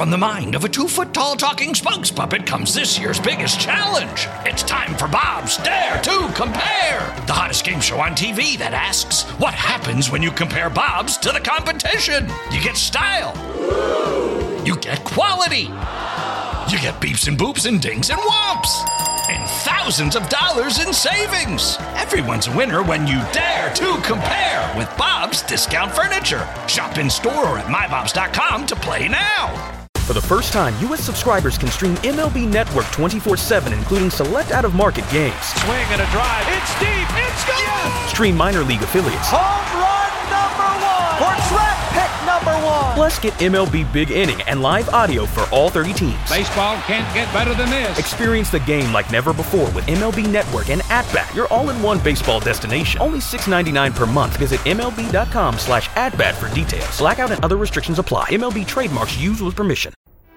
From the mind of a 2-foot-tall talking spokes puppet comes this year's biggest challenge. It's time for Bob's Dare to Compare, the hottest game show on TV that asks, what happens when you compare Bob's to the competition? You get style. You get quality. You get beeps and boops and dings and whomps. And thousands of dollars in savings. Everyone's a winner when you dare to compare with Bob's Discount Furniture. Shop in store or at mybobs.com to play now. For the first time, U.S. subscribers can stream MLB Network 24/7, including select out-of-market games. Swing and a drive. It's deep. It's gone. Yes! Stream minor league affiliates. Home run number 1. Or track pick number 1. Plus, get MLB Big Inning and live audio for all 30 teams. Baseball can't get better than this. Experience the game like never before with MLB Network and At-Bat, your all-in-one baseball destination. Only $6.99 per month. Visit MLB.com/at-bat for details. Blackout and other restrictions apply. MLB trademarks used with permission.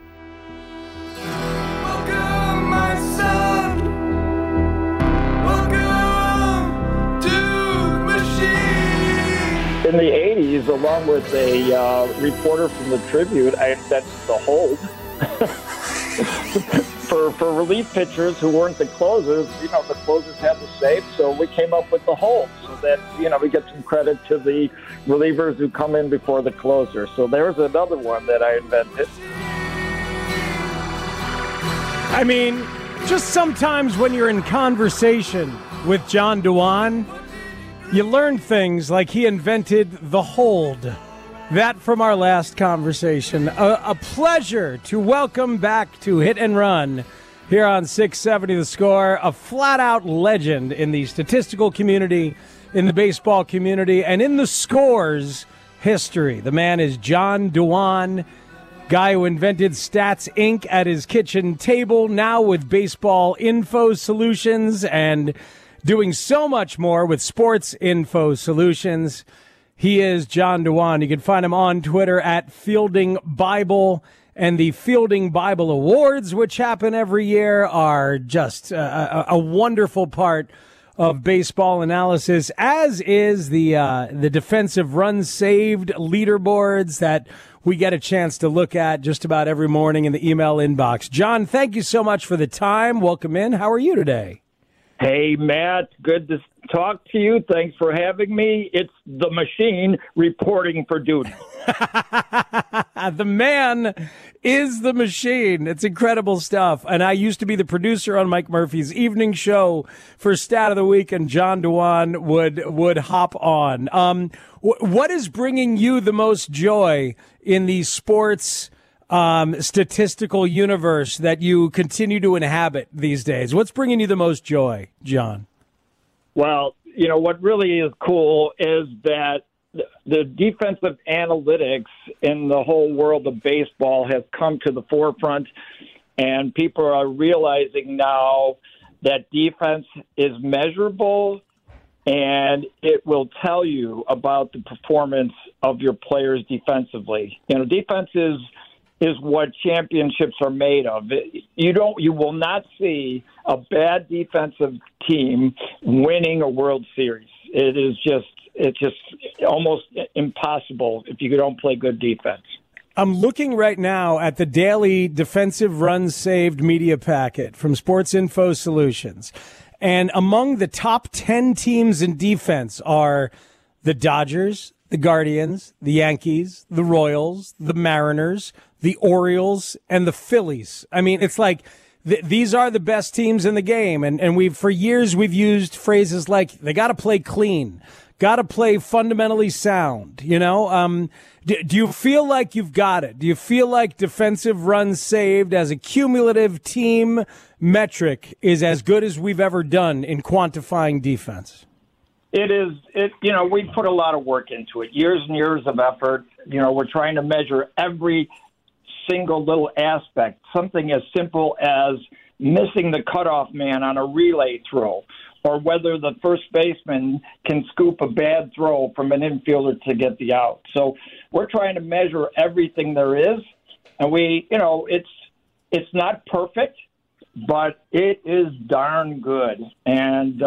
In the 80s, along with a reporter from the Tribune, I invented the hold. for relief pitchers who weren't the closers, the closers had the save, so we came up with the hold so that, we get some credit to the relievers who come in before the closer. So there's another one that I invented. I mean, just sometimes when you're in conversation with John Dewan, you learn things like he invented the hold. That from our last conversation. A pleasure to welcome back to Hit and Run here on 670 The Score. A flat-out legend in the statistical community, in the baseball community, and in the Scores history. The man is John Dewan, guy who invented Stats Inc. at his kitchen table, now with Baseball Info Solutions and doing so much more with Sports Info Solutions. He is John Dewan. You can find him on Twitter at Fielding Bible. And the Fielding Bible Awards, which happen every year, are just a wonderful part of baseball analysis, as is the defensive runs saved leaderboards that we get a chance to look at just about every morning in the email inbox. John, thank you so much for the time. Welcome in. How are you today? Hey, Matt, good to talk to you. Thanks for having me. It's the machine reporting for duty. The man is the machine. It's incredible stuff. And I used to be the producer on Mike Murphy's evening show for Stat of the Week, and John Dewan would hop on. What is bringing you the most joy in the sports statistical universe that you continue to inhabit these days? What's bringing you the most joy, John? Well, what really is cool is that the defensive analytics in the whole world of baseball has come to the forefront, and people are realizing now that defense is measurable, and it will tell you about the performance of your players defensively. Defense is what championships are made of. You will not see a bad defensive team winning a World Series. It's just almost impossible if you don't play good defense. I'm looking right now at the daily defensive runs saved media packet from Sports Info Solutions. And among the top 10 teams in defense are the Dodgers, the Guardians, the Yankees, the Royals, the Mariners, the Orioles, and the Phillies. I mean, it's like these are the best teams in the game. And for years we've used phrases like they got to play clean, got to play fundamentally sound. Do you feel like you've got it? Do you feel like defensive runs saved as a cumulative team metric is as good as we've ever done in quantifying defense? It is. We put a lot of work into it, years and years of effort. We're trying to measure every single little aspect, something as simple as missing the cutoff man on a relay throw, or whether the first baseman can scoop a bad throw from an infielder to get the out. So we're trying to measure everything there is, and it's not perfect, but it is darn good. And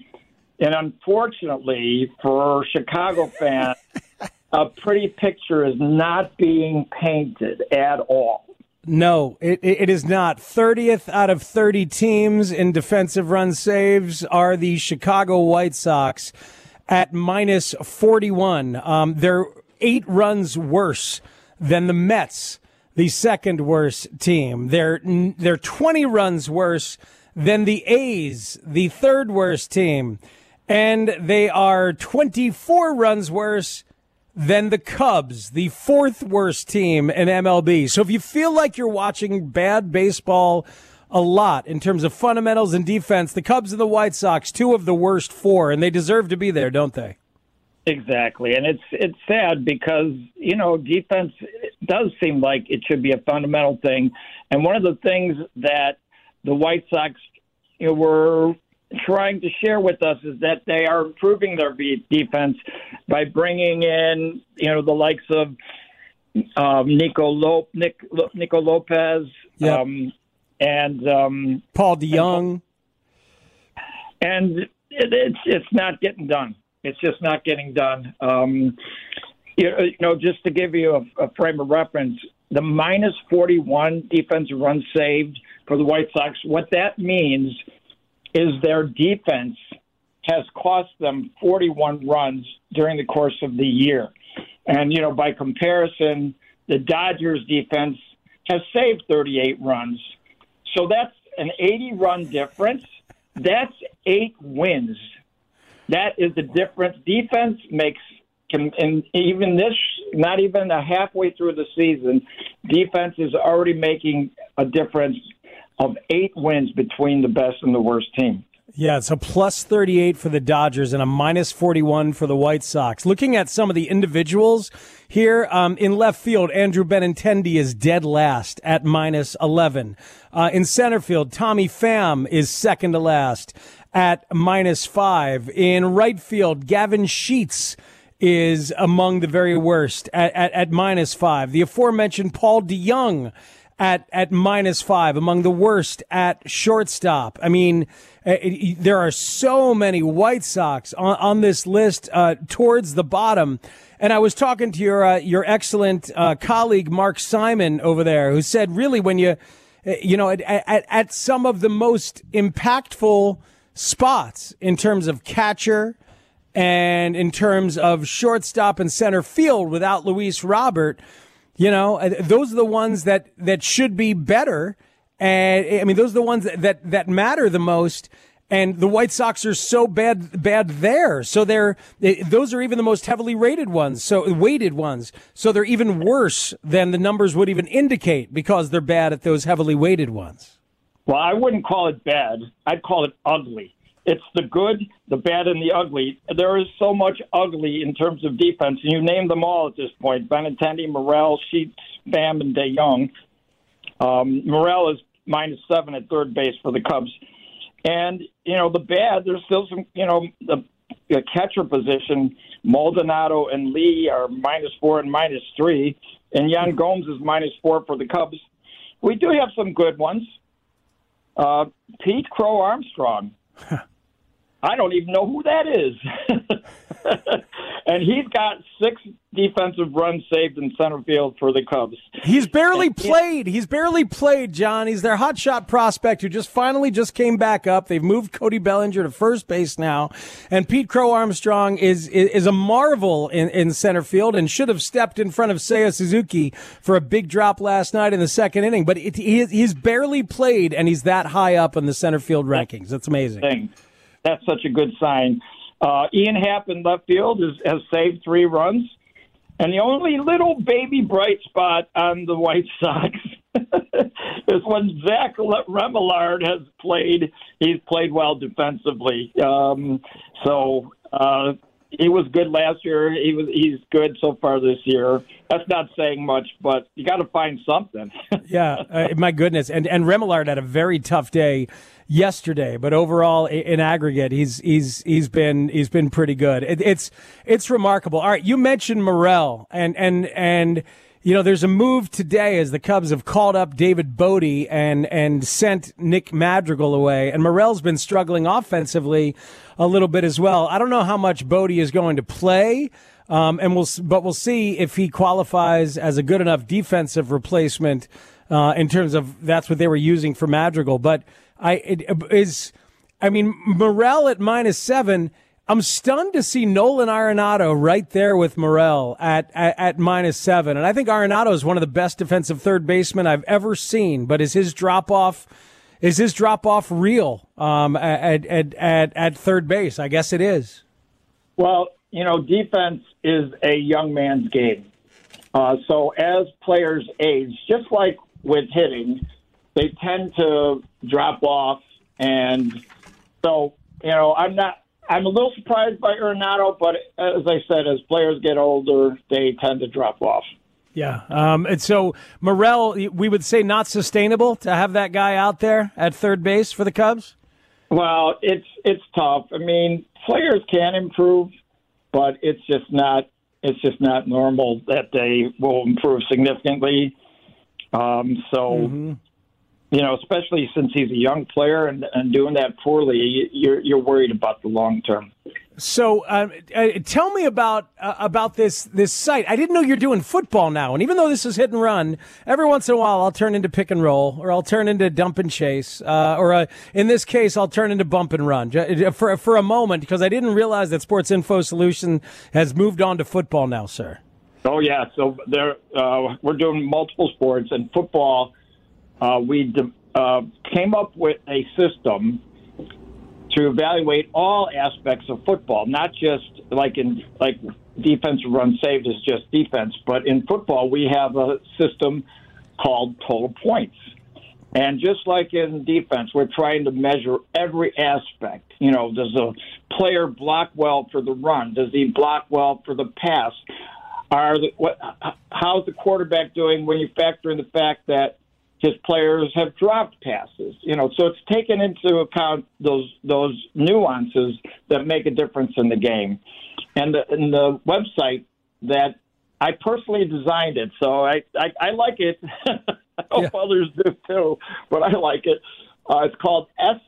unfortunately for Chicago fans, a pretty picture is not being painted at all. No, it is not. 30th out of 30 teams in defensive run saves are the Chicago White Sox at minus 41. They're 8 runs worse than the Mets, the second worst team. They're 20 runs worse than the A's, the third worst team. And they are 24 runs worse than the Cubs, the fourth worst team in MLB. So if you feel like you're watching bad baseball a lot in terms of fundamentals and defense, the Cubs and the White Sox, 2 of the worst 4, and they deserve to be there, don't they? Exactly. And it's sad because, defense does seem like it should be a fundamental thing. And one of the things that the White Sox were trying to share with us is that they are improving their defense by bringing in, the likes of Nico Lopez, yep. And Paul DeYoung. And it's not getting done. It's just not getting done. Just to give you a frame of reference, the minus 41 defensive runs saved for the White Sox, what that means is their defense has cost them 41 runs during the course of the year. And, by comparison, the Dodgers defense has saved 38 runs. So that's an 80-run difference. That's 8 wins. That is the difference. Defense and even this, not even a halfway through the season, defense is already making a difference of 8 wins between the best and the worst team. Yeah, it's a plus 38 for the Dodgers and a minus 41 for the White Sox. Looking at some of the individuals here, in left field, Andrew Benintendi is dead last at minus 11. In center field, Tommy Pham is second to last at minus 5. In right field, Gavin Sheets is among the very worst at minus 5. The aforementioned Paul DeYoung at minus 5, among the worst at shortstop. I mean, there are so many White Sox on this list towards the bottom. And I was talking to your excellent colleague Mark Simon over there, who said, really, when at some of the most impactful spots in terms of catcher and in terms of shortstop and center field without Luis Robert, those are the ones that should be better. And I mean, those are the ones that matter the most. And the White Sox are so bad there. So those are even the most heavily rated ones. So weighted ones. So they're even worse than the numbers would even indicate because they're bad at those heavily weighted ones. Well, I wouldn't call it bad. I'd call it ugly. It's the good, the bad, and the ugly. There is so much ugly in terms of defense, and you name them all at this point. Benintendi, Morel, Sheets, Pham, and DeYoung. Morel is minus 7 at third base for the Cubs. And, the bad, there's still some, the catcher position, Maldonado and Lee are minus 4 and minus 3, and Yan Gomes is minus 4 for the Cubs. We do have some good ones. Pete Crow Armstrong. I don't even know who that is. And he's got 6 defensive runs saved in center field for the Cubs. He's barely played. He's barely played, John. He's their hotshot prospect who finally came back up. They've moved Cody Bellinger to first base now. And Pete Crow Armstrong is a marvel in center field and should have stepped in front of Seiya Suzuki for a big drop last night in the second inning. But he's barely played, and he's that high up in the center field rankings. That's amazing. That's such a good sign. Ian Happ in left field has saved 3 runs. And the only little baby bright spot on the White Sox is when Zach Remillard has played. He's played well defensively. He was good last year. He's good so far this year. That's not saying much, but you got to find something. Yeah, my goodness. And Remillard had a very tough day yesterday, but overall in aggregate, he's been pretty good. It's remarkable. All right, you mentioned Morel, and there's a move today as the Cubs have called up David Bodie and sent Nick Madrigal away, and Morel's been struggling offensively a little bit as well. I don't know how much Bodie is going to play. But we'll see if he qualifies as a good enough defensive replacement in terms of that's what they were using for Madrigal. But Morel at -7. I'm stunned to see Nolan Arenado right there with Morel at -7. And I think Arenado is one of the best defensive third basemen I've ever seen. But is his drop off real at third base? I guess it is. Well, defense is a young man's game. So as players age, just like with hitting, they tend to drop off. And so, I'm a little surprised by Arenado, but as I said, as players get older, they tend to drop off. Yeah. And so Morel, we would say not sustainable to have that guy out there at third base for the Cubs? Well, it's tough. I mean, players can improve, but it's just not normal that they will improve significantly. Especially since he's a young player and doing that poorly, you're worried about the long term. So tell me about this site. I didn't know you're doing football now. And even though this is hit and run, every once in a while I'll turn into pick and roll, or I'll turn into dump and chase, or in this case I'll turn into bump and run for a moment, because I didn't realize that Sports Info Solution has moved on to football now, sir. Oh yeah, so we're doing multiple sports, and football. We came up with a system to evaluate all aspects of football, not just like defensive run saved is just defense, but in football we have a system called total points. And just like in defense, we're trying to measure every aspect. Does a player block well for the run? Does he block well for the pass? How's the quarterback doing when you factor in the fact that his players have dropped passes? So it's taken into account those nuances that make a difference in the game. And the website that I personally designed it, so I like it. I hope others do too, but I like it. It's called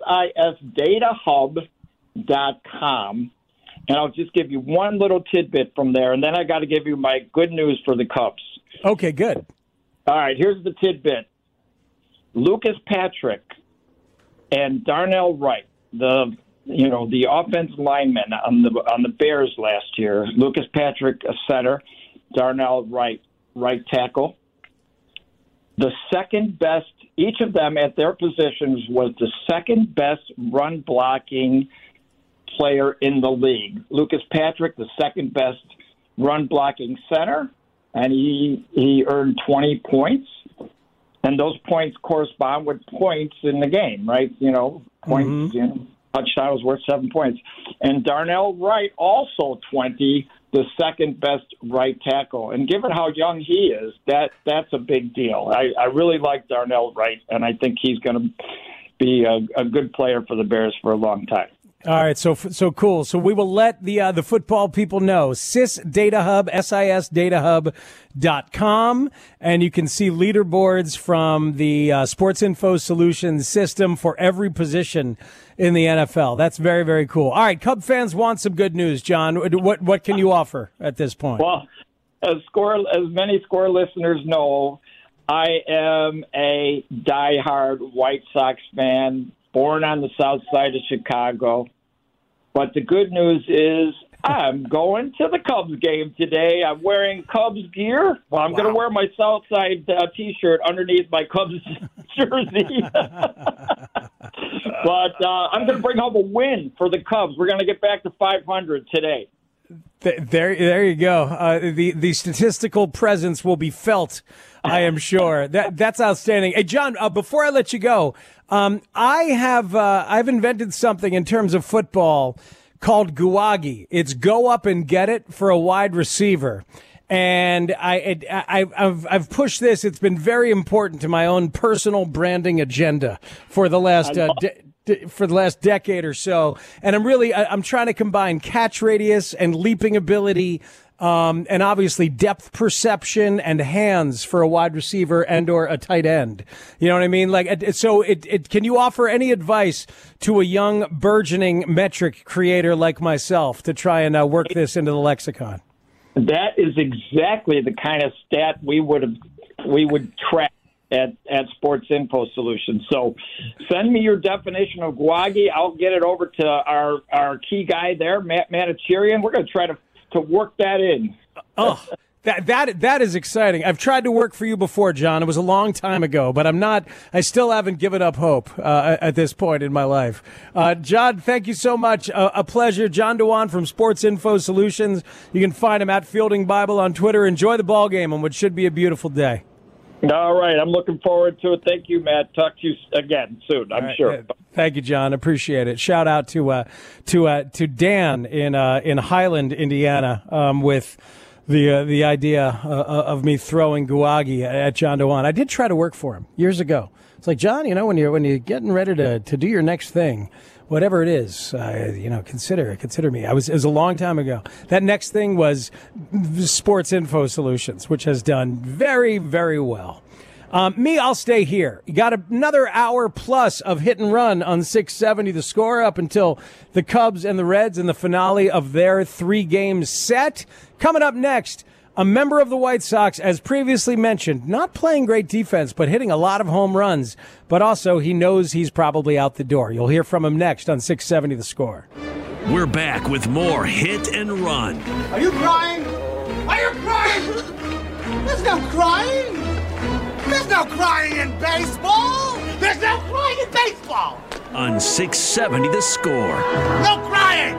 SISDataHub.com. And I'll just give you one little tidbit from there, and then I got to give you my good news for the Cubs. Okay, good. All right, here's the tidbit. Lucas Patrick and Darnell Wright, the offensive linemen on the Bears last year. Lucas Patrick, a center, Darnell Wright, right tackle. The second best, each of them at their positions was the second best run blocking player in the league. Lucas Patrick, the second best run blocking center, and he earned 20 points. And those points correspond with points in the game, right? Points, touchdown was worth 7 points. And Darnell Wright, also 20, the second best right tackle. And given how young he is, that's a big deal. I really like Darnell Wright, and I think he's going to be a good player for the Bears for a long time. All right, so cool. So we will let the football people know. SISDataHub, SISDataHub.com, and you can see leaderboards from the Sports Info Solutions system for every position in the NFL. That's very, very cool. All right, Cub fans want some good news, John. What can you offer at this point? Well, as many Score listeners know, I am a diehard White Sox fan, born on the south side of Chicago. But the good news is I'm going to the Cubs game today. I'm wearing Cubs gear. Well, I'm going to wear my south side T-shirt underneath my Cubs jersey. But I'm going to bring home a win for the Cubs. We're going to get back to 500 today. There you go. The statistical presence will be felt, I am sure. That's outstanding. Hey, John, before I let you go, I've invented something in terms of football called Guwagi. It's go up and get it for a wide receiver. And I've pushed this. It's been very important to my own personal branding agenda for the last decade or so. And I'm trying to combine catch radius and leaping ability, and obviously depth perception and hands for a wide receiver and or a tight end. You know what I mean? Can you offer any advice to a young burgeoning metric creator like myself to try and work this into the lexicon? That is exactly the kind of stat we would track at Sports Info Solutions. So send me your definition of guagi. I'll get it over to our key guy there, Matt Manicherian. We're going to try to work that in. Oh, that is exciting. I've tried to work for you before, John. It was a long time ago, but I still haven't given up hope at this point in my life. John, thank you so much. A pleasure. John Dewan from Sports Info Solutions. You can find him at Fielding Bible on Twitter. Enjoy the ball game on what should be a beautiful day. All right. I'm looking forward to it. Thank you, Matt. Talk to you again soon, I'm sure. Thank you, John. Appreciate it. Shout out to Dan in Highland, Indiana, with the idea of me throwing guagi at John Dewan. I did try to work for him years ago. It's like, John, when you're getting ready to do your next thing, whatever it is, consider me. It was a long time ago. That next thing was Sports Info Solutions, which has done very, very well. I'll stay here. You got another hour plus of hit and run on 670 The Score up until the Cubs and the Reds in the finale of their 3-game set. Coming up next, a member of the White Sox, as previously mentioned, not playing great defense, but hitting a lot of home runs. But also, he knows he's probably out the door. You'll hear from him next on 670 The Score. We're back with more Hit and Run. Are you crying? Are you crying? There's no crying. There's no crying in baseball. There's no crying in baseball. On 670 The Score. No crying.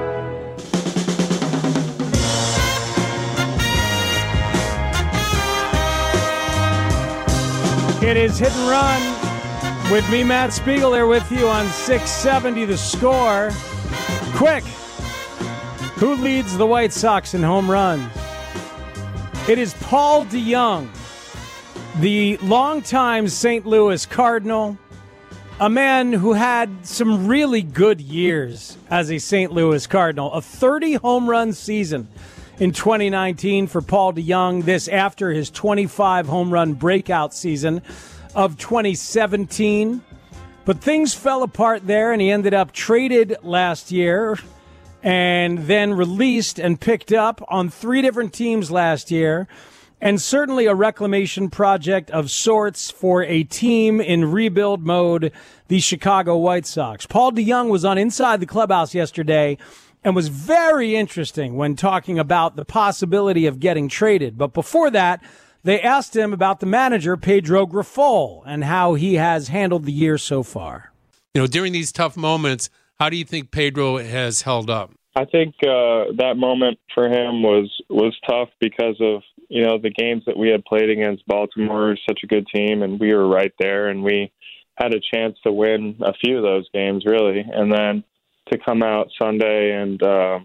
It is Hit and Run with me, Matt Spiegel, there with you on 670 The Score. Quick, who leads the White Sox in home runs? It is Paul DeJong, the longtime St. Louis Cardinal, a man who had some really good years as a St. Louis Cardinal. A 30 home-run season in 2019 for Paul DeJong, this after his 25 home-run breakout season of 2017. But things fell apart there, and he ended up traded last year and then released and picked up on 3 different teams last year, and certainly a reclamation project of sorts for a team in rebuild mode, the Chicago White Sox. Paul DeJong was on Inside the Clubhouse yesterday and was very interesting when talking about the possibility of getting traded. But before that, they asked him about the manager, Pedro Grifol, and how he has handled the year so far. During these tough moments, how do you think Pedro has held up? I think that moment for him was tough because of, the games that we had played against Baltimore, such a good team, and we were right there, and we had a chance to win a few of those games, really. And then to come out Sunday and,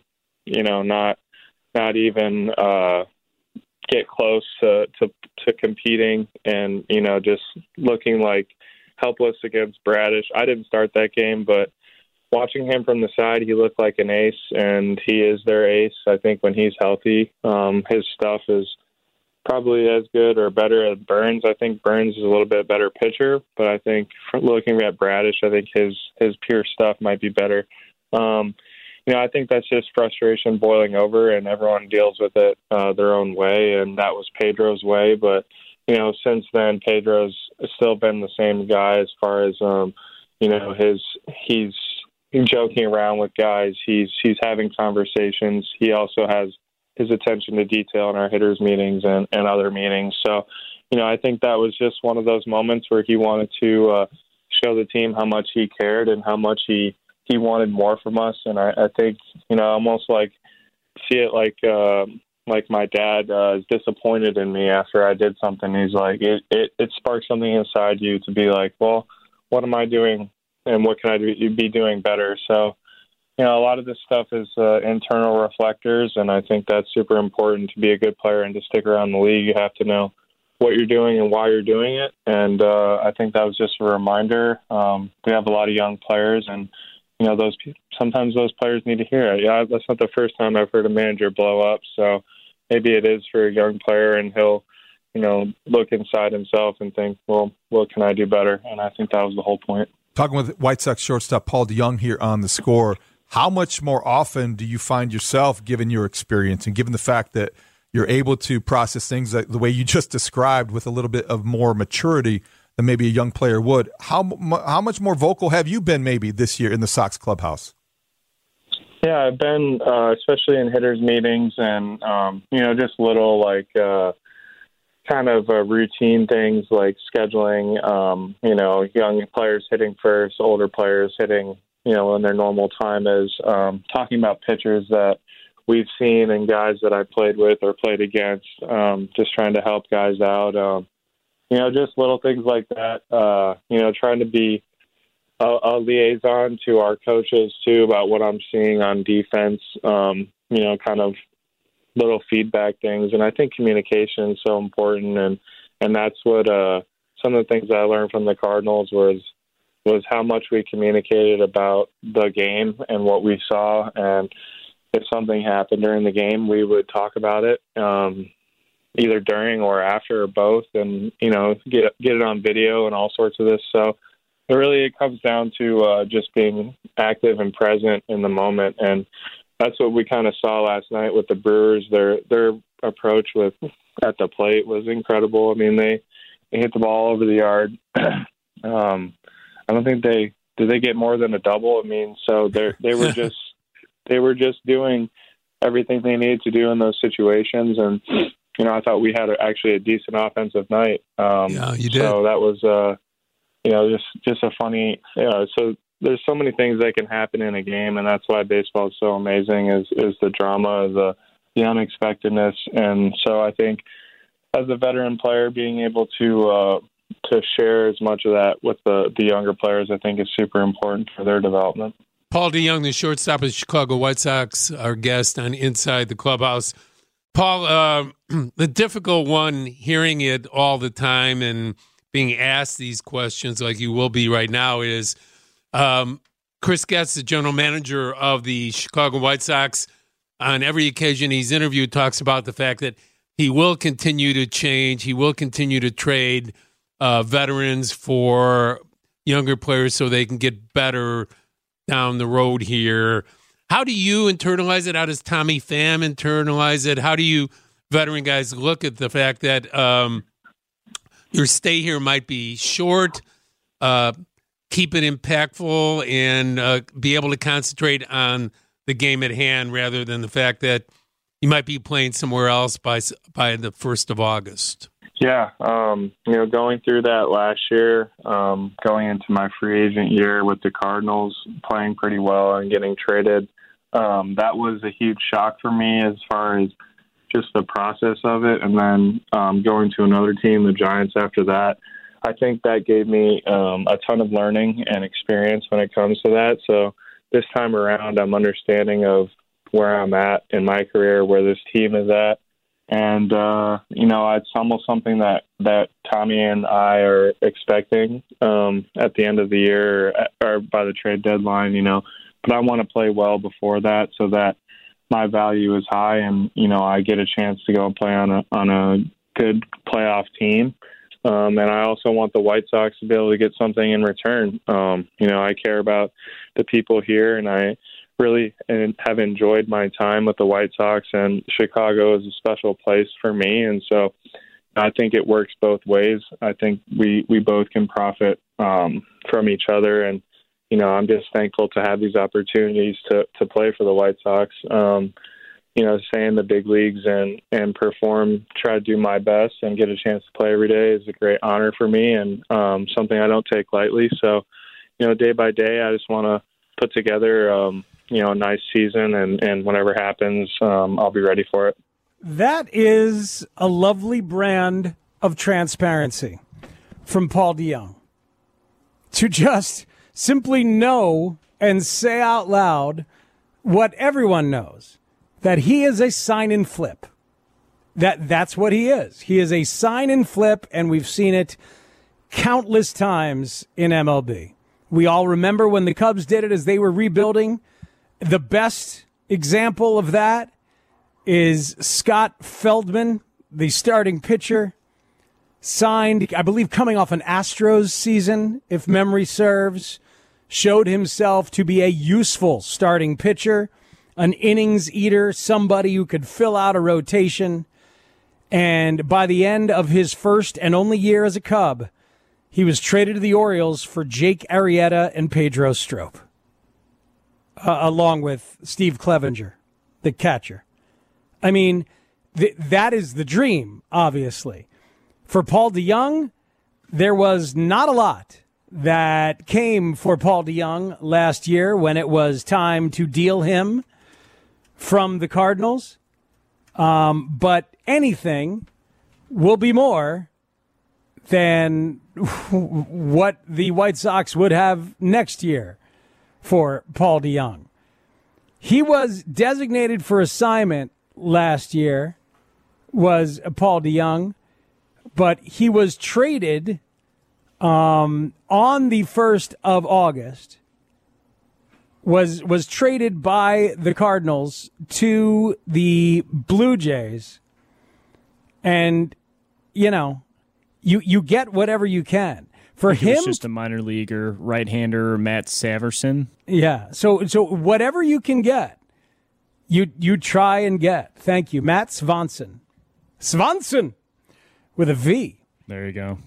not even get close to competing and, just looking like helpless against Bradish. I didn't start that game, but watching him from the side, he looked like an ace, and he is their ace. I think when he's healthy, his stuff is probably as good or better as Burns. I think Burns is a little bit better pitcher, but I think looking at Bradish, I think his pure stuff might be better. I think that's just frustration boiling over, and everyone deals with it their own way, and that was Pedro's way. But, since then, Pedro's still been the same guy as far as, he's joking around with guys. He's having conversations. He also has his attention to detail in our hitters meetings and other meetings. So, I think that was just one of those moments where he wanted to show the team how much he cared and how much he wanted more from us. And I think, almost like see it like my dad is disappointed in me after I did something. He's like, it sparked something inside you to be like, well, what am I doing and what can I be doing better? So, a lot of this stuff is internal reflectors, and I think that's super important to be a good player and to stick around the league. You have to know what you're doing and why you're doing it, and I think that was just a reminder. We have a lot of young players, and sometimes those players need to hear it. Yeah, that's not the first time I've heard a manager blow up, so maybe it is for a young player, and he'll look inside himself and think, well, what can I do better? And I think that was the whole point. Talking with White Sox shortstop Paul DeJong here on The Score. How much more often do you find yourself, given your experience and given the fact that you're able to process things the way you just described with a little bit of more maturity than maybe a young player would. How much more vocal have you been maybe this year in the Sox clubhouse? Yeah, I've been, especially in hitters meetings and, just little kind of routine things like scheduling, young players hitting first, older players hitting, when their normal time is, talking about pitchers that we've seen and guys that I played with or played against, just trying to help guys out. Just little things like that, trying to be a liaison to our coaches too about what I'm seeing on defense, kind of little feedback things. And I think communication is so important. And that's what, some of the things I learned from the Cardinals was how much we communicated about the game and what we saw. And if something happened during the game, we would talk about it, either during or after or both, and, get it on video and all sorts of this. So it comes down to just being active and present in the moment. And that's what we kind of saw last night with the Brewers. Their approach at the plate was incredible. I mean, they hit the ball over the yard. I don't think did they get more than a double? I mean, so they were just doing everything they needed to do in those situations. And, I thought we had actually a decent offensive night. Yeah, you did. So that was, just a funny, so there's so many things that can happen in a game, and that's why baseball is so amazing is the drama, the unexpectedness. And so I think as a veteran player, being able to share as much of that with the younger players, I think is super important for their development. Paul DeJong, the shortstop of the Chicago White Sox, our guest on Inside the Clubhouse. Paul, the difficult one, hearing it all the time and being asked these questions like you will be right now, is Chris Getz, the general manager of the Chicago White Sox, on every occasion he's interviewed, talks about the fact that he will continue to change. He will continue to trade veterans for younger players so they can get better down the road here. How do you internalize it? How does Tommy Pham internalize it? How do you veteran guys look at the fact that your stay here might be short, keep it impactful, and be able to concentrate on the game at hand rather than the fact that you might be playing somewhere else by the 1st of August? Yeah, going through that last year, going into my free agent year with the Cardinals, playing pretty well and getting traded, that was a huge shock for me as far as just the process of it. And then going to another team, the Giants, after that, I think that gave me a ton of learning and experience when it comes to that. So this time around, I'm understanding of where I'm at in my career, where this team is at. And, it's almost something that Tommy and I are expecting at the end of the year or by the trade deadline, But I want to play well before that so that my value is high and, I get a chance to go and play on a good playoff team. And I also want the White Sox to be able to get something in return. I care about the people here, and I really have enjoyed my time with the White Sox, and Chicago is a special place for me. And so I think it works both ways. I think we both can profit from each other. And, I'm just thankful to have these opportunities to play for the White Sox, stay in the big leagues and perform, try to do my best and get a chance to play every day is a great honor for me and something I don't take lightly. So, day by day, I just want to put together a nice season, and whatever happens, I'll be ready for it. That is a lovely brand of transparency from Paul DeJong. To just simply know and say out loud what everyone knows, that he is a sign and flip. That's what he is. He is a sign and flip, and we've seen it countless times in MLB. We all remember when the Cubs did it as they were rebuilding. The best example of that is Scott Feldman, the starting pitcher, signed, I believe, coming off an Astros season, if memory serves, showed himself to be a useful starting pitcher, an innings eater, somebody who could fill out a rotation. And by the end of his first and only year as a Cub, he was traded to the Orioles for Jake Arrieta and Pedro Strop, along with Steve Clevenger, the catcher. I mean, that is the dream, obviously. For Paul DeJong, there was not a lot that came for Paul DeJong last year when it was time to deal him from the Cardinals. But anything will be more than what the White Sox would have next year for Paul DeJong. He was designated for assignment last year, was Paul DeJong, but he was traded on the 1st of August, was traded by the Cardinals to the Blue Jays. And, you know, you get whatever you can. For him, it's just a minor leaguer, right-hander, Matt Saverson. Yeah, so whatever you can get, you try and get. Thank you, Matt Swanson. Swanson with a V. There you go.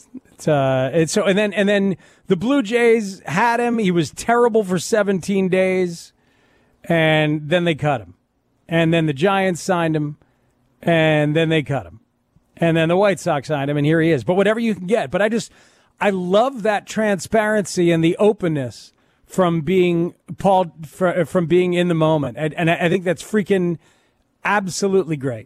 And then the Blue Jays had him. He was terrible for 17 days, and then they cut him. And then the Giants signed him, and then they cut him. And then the White Sox signed him, and here he is. But whatever you can get. But I love that transparency and the openness from being from being in the moment. And I think that's freaking absolutely great.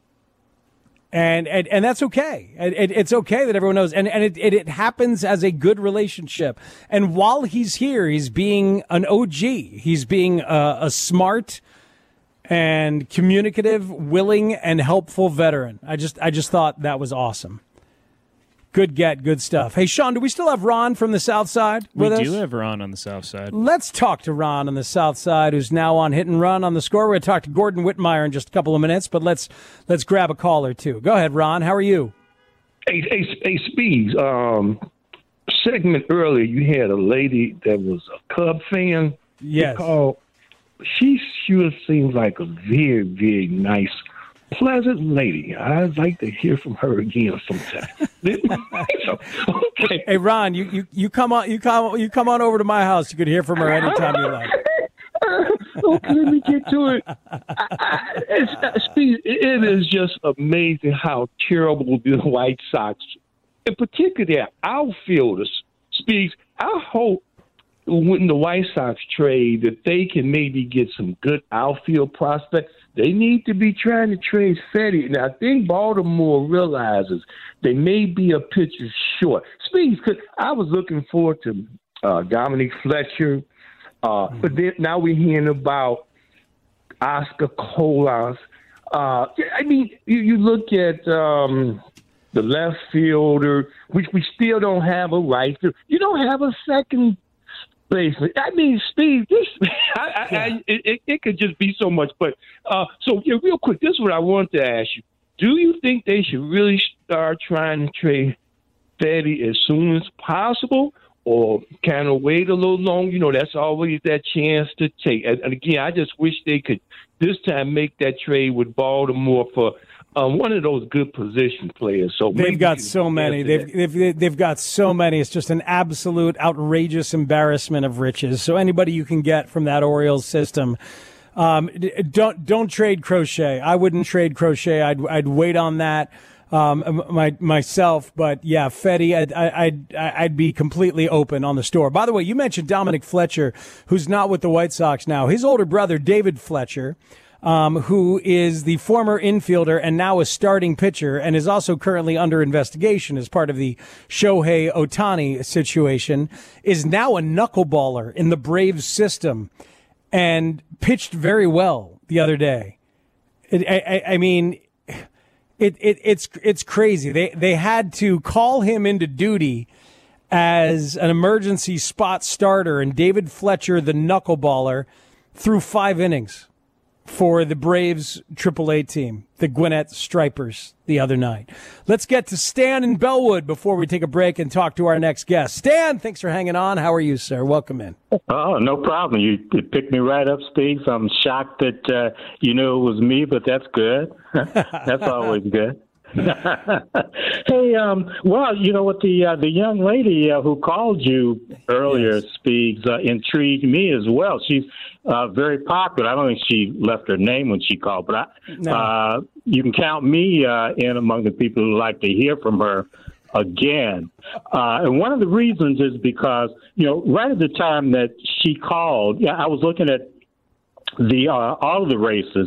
And that's okay. It's okay that everyone knows. And it happens as a good relationship. And while he's here, he's being an OG. He's being a smart and communicative, willing, and helpful veteran. I just thought that was awesome. Good stuff. Hey, Sean, do we still have Ron from the South Side with us? We do have Ron on the South Side. Let's talk to Ron on the South Side, who's now on Hit and Run on the Score. We're going to talk to Gordon Whitmire in just a couple of minutes, but let's grab a call or two. Go ahead, Ron. How are you? Hey, Speeds. Segment earlier, you had a lady that was a Cub fan. Yes. She sure seems like a very, very nice, pleasant lady. I'd like to hear from her again sometime. Okay. Hey, Ron, you come on over to my house. You could hear from her anytime you like. Okay, let me get to it. It is just amazing how terrible the White Sox, in particular their outfielders, speaks. I hope when the White Sox trade that they can maybe get some good outfield prospects. They need to be trying to trade Fetty. Now, I think Baltimore realizes they may be a pitcher short. Speaks, because I was looking forward to Dominic Fletcher, but then now we're hearing about Oscar Colas. I mean, you look at the left fielder, which we still don't have a right fielder. You don't have a second baseman. I mean, Steve, it could just be so much. But real quick, this is what I wanted to ask you. Do you think they should really start trying to trade Fetty as soon as possible, or kind of wait a little longer? You know, that's always that chance to take. And again, I just wish they could this time make that trade with Baltimore for one of those good position players. So they've got so many. They've got so many. It's just an absolute outrageous embarrassment of riches. So anybody you can get from that Orioles system, don't trade Crochet. I wouldn't trade Crochet. I'd wait on that myself. But yeah, Fetty, I'd be completely open on the store. By the way, you mentioned Dominic Fletcher, who's not with the White Sox now. His older brother, David Fletcher, who is the former infielder and now a starting pitcher and is also currently under investigation as part of the Shohei Ohtani situation, is now a knuckleballer in the Braves system and pitched very well the other day. I mean, it's crazy. They had to call him into duty as an emergency spot starter, and David Fletcher, the knuckleballer, threw 5 innings. for the Braves AAA team, the Gwinnett Stripers, the other night. Let's get to Stan in Bellwood before we take a break and talk to our next guest. Stan, thanks for hanging on. How are you, sir? Welcome in. Oh, no problem. You picked me right up, Steve. I'm shocked that you knew it was me, but that's good. That's always good. Hey, well, you know what, the young lady who called you earlier, yes, Speaks, intrigued me as well. She's very popular. I don't think she left her name when she called, but you can count me in among the people who like to hear from her again. And one of the reasons is because, you know, right at the time that she called, I was looking at the all of the races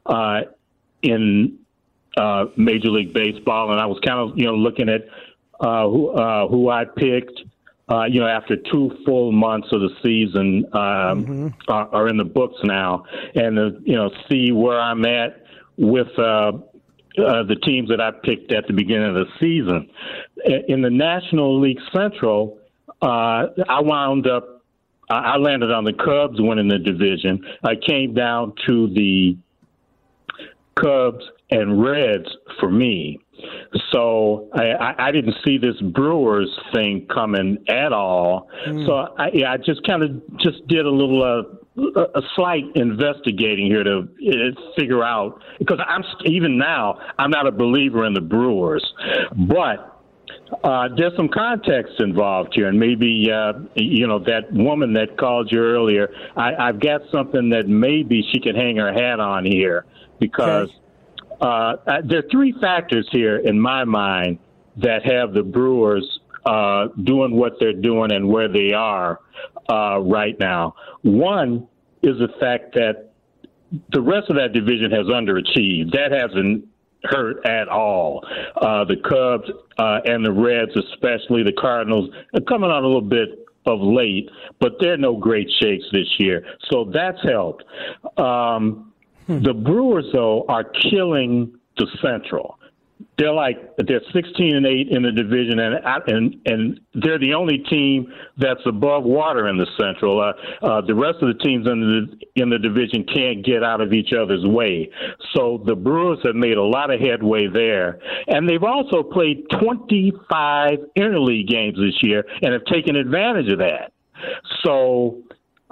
in Major League Baseball, and I was kind of, you know, looking at who I picked, you know, after 2 full months of the season are in the books now, and you know, see where I'm at with the teams that I picked at the beginning of the season. In the National League Central, I landed on the Cubs winning the division. I came down to the Cubs and Reds for me. So I didn't see this Brewers thing coming at all. So I just kind of just did a slight investigating here to figure out, because even now I'm not a believer in the Brewers, but there's some context involved here, and maybe you know, that woman that called you earlier, I've got something that maybe she can hang her hat on here, because there are 3 factors here in my mind that have the Brewers doing what they're doing and where they are right now. One is the fact that the rest of that division has underachieved. That hasn't hurt at all. The Cubs and the Reds, especially the Cardinals, are coming on a little bit of late, but they're no great shakes this year. So that's helped. The Brewers, though, are killing the Central. They're 16-8 in the division, and they're the only team that's above water in the Central. The rest of the teams in the division can't get out of each other's way. So the Brewers have made a lot of headway there, and they've also played 25 interleague games this year and have taken advantage of that. So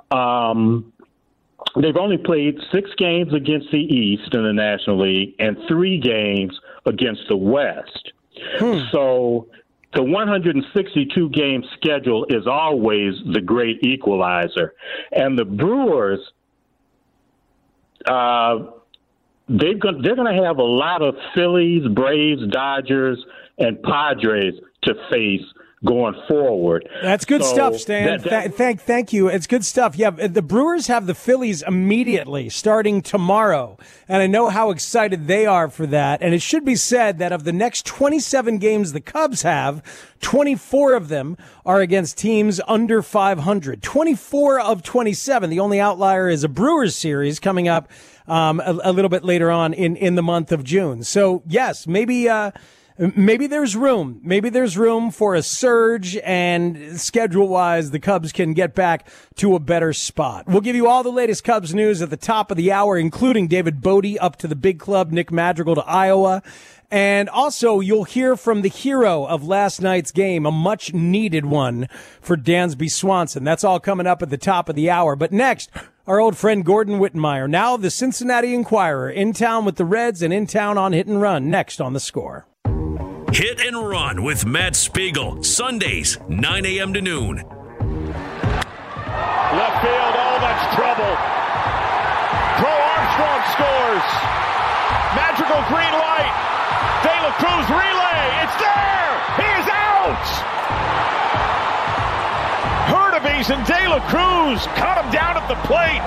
they've only played 6 games against the East in the National League and 3 games against the West. So the 162-game schedule is always the great equalizer. And the Brewers, they're going to have a lot of Phillies, Braves, Dodgers, and Padres to face going forward. That's good stuff, Stan. Thank you. It's good stuff. Yeah, the Brewers have the Phillies immediately, starting tomorrow. And I know how excited they are for that. And it should be said that of the next 27 games the Cubs have, 24 of them are against teams under 500. 24 of 27. The only outlier is a Brewers series coming up a little bit later on in the month of June. So, yes, maybe there's room. Maybe there's room for a surge, and schedule-wise, the Cubs can get back to a better spot. We'll give you all the latest Cubs news at the top of the hour, including David Bodie up to the big club, Nick Madrigal to Iowa. And also, you'll hear from the hero of last night's game, a much-needed one for Dansby Swanson. That's all coming up at the top of the hour. But next, our old friend Gordon Wittenmeyer, now the Cincinnati Enquirer, in town with the Reds and in town on Hit and Run, next on The Score. Hit and Run with Matt Spiegel, Sundays, 9 a.m. to noon. Left field, oh, that's trouble. Crow Armstrong scores. Magical green light. De La Cruz relay. It's there. He is out. Hurtubise and De La Cruz caught him down at the plate.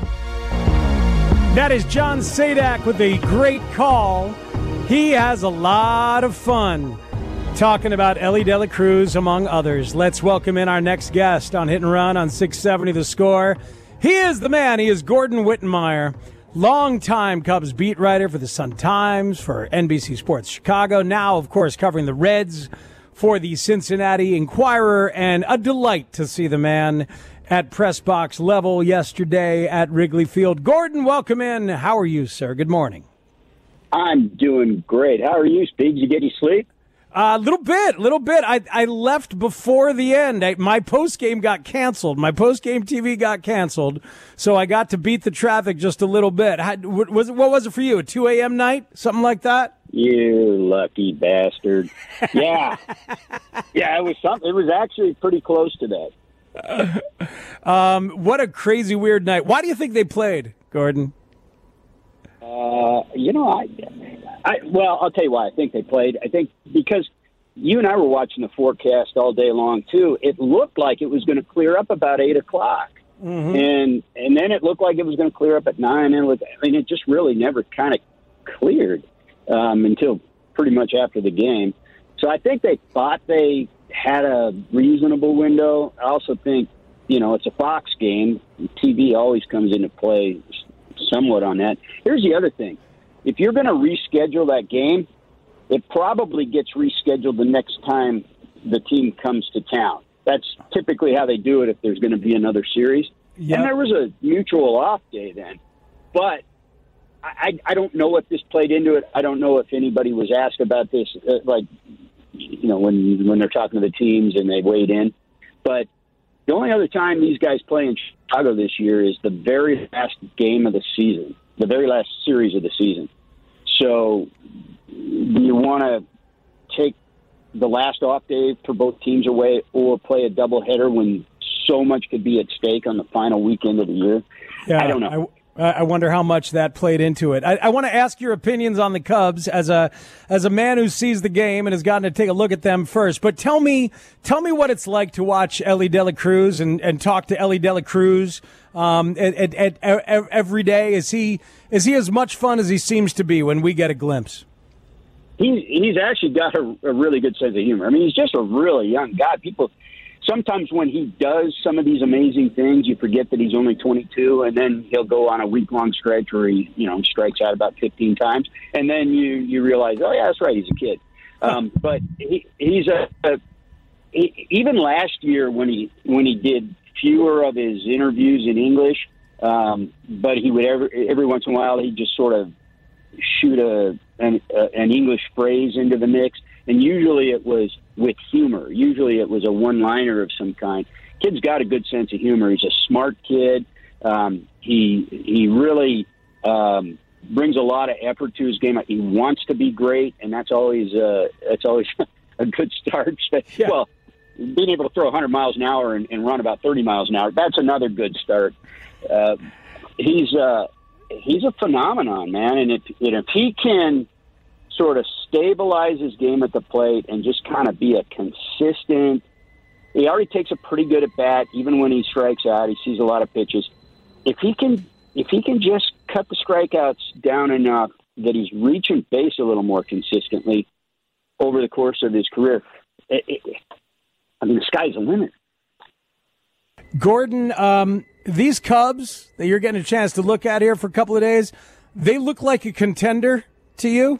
That is John Sadak with a great call. He has a lot of fun talking about Elly De La Cruz, among others. Let's welcome in our next guest on Hit and Run on 670 The Score. He is the man. He is Gordon Wittenmeyer, longtime Cubs beat writer for the Sun-Times, for NBC Sports Chicago. Now, of course, covering the Reds for the Cincinnati Enquirer, and a delight to see the man at press box level yesterday at Wrigley Field. Gordon, welcome in. How are you, sir? Good morning. I'm doing great. How are you, Speed? Did you get any sleep? A little bit. I left before the end. My post-game got canceled. My post-game TV got canceled, so I got to beat the traffic just a little bit. What was it for you, a 2 a.m. night, something like that? You lucky bastard. Yeah. Yeah, it was something. It was actually pretty close to that. What a crazy, weird night. Why do you think they played, Gordon? Well, I'll tell you why I think they played. I think because you and I were watching the forecast all day long, too. It looked like it was going to clear up about 8 o'clock. Mm-hmm. And then it looked like it was going to clear up at 9. And it just really never kind of cleared until pretty much after the game. So I think they thought they had a reasonable window. I also think, it's a Fox game. TV always comes into play somewhat on that. Here's the other thing. If you're going to reschedule that game, it probably gets rescheduled the next time the team comes to town. That's typically how they do it if there's going to be another series. Yep. And there was a mutual off day then. But I don't know what this played into it. I don't know if anybody was asked about this, when they're talking to the teams and they weighed in. But the only other time these guys play in Chicago this year is the very last game of the season, the very last series of the season. So you want to take the last off day for both teams away or play a doubleheader when so much could be at stake on the final weekend of the year? Yeah, I don't know. I wonder how much that played into it. I want to ask your opinions on the Cubs as a man who sees the game and has gotten to take a look at them first. But tell me what it's like to watch Elly De La Cruz and talk to Elly De La Cruz every day. Is he as much fun as he seems to be when we get a glimpse? He's actually got a really good sense of humor. I mean, he's just a really young guy. Sometimes when he does some of these amazing things, you forget that he's only 22, and then he'll go on a week-long stretch where he strikes out about 15 times, and then you realize, oh yeah, that's right, he's a kid. But he's even last year when he did fewer of his interviews in English, but he would every once in a while he'd just sort of shoot an English phrase into the mix, and usually it was with humor. Usually it was a one-liner of some kind. Kid's got a good sense of humor. He's a smart kid. He really brings a lot of effort to his game. He wants to be great, and that's always a good start. Yeah. Well, being able to throw 100 miles an hour and run about 30 miles an hour, that's another good start. He's a phenomenon, man, and if he can sort of stabilize his game at the plate and just kind of be a consistent. He already takes a pretty good at bat, even when he strikes out. He sees a lot of pitches. If he can just cut the strikeouts down enough that he's reaching base a little more consistently over the course of his career, the sky's the limit. Gordon, these Cubs that you're getting a chance to look at here for a couple of days, they look like a contender to you?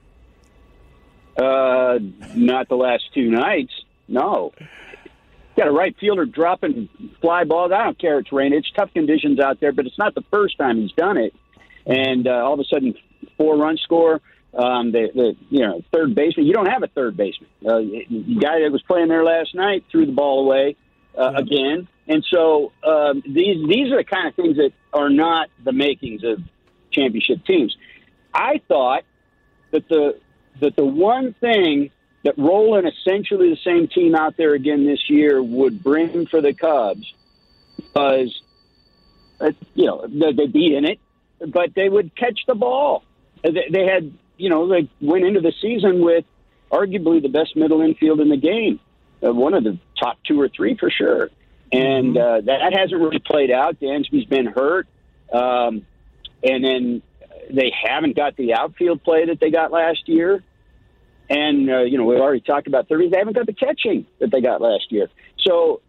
Not the last 2 nights. No. Got a right fielder dropping fly balls. I don't care. It's rain. It's tough conditions out there, but it's not the first time he's done it. And all of a sudden, 4-run score. The third baseman. You don't have a third baseman. The guy that was playing there last night threw the ball away again. And so these are the kind of things that are not the makings of championship teams. I thought that the one thing that rolling essentially the same team out there again this year would bring for the Cubs was, they'd be in it, but they would catch the ball. They had, they went into the season with arguably the best middle infield in the game, one of the top 2 or 3 for sure. And that hasn't really played out. Dansby's been hurt. And then they haven't got the outfield play that they got last year. And, we already talked about 30s. They haven't got the catching that they got last year. So,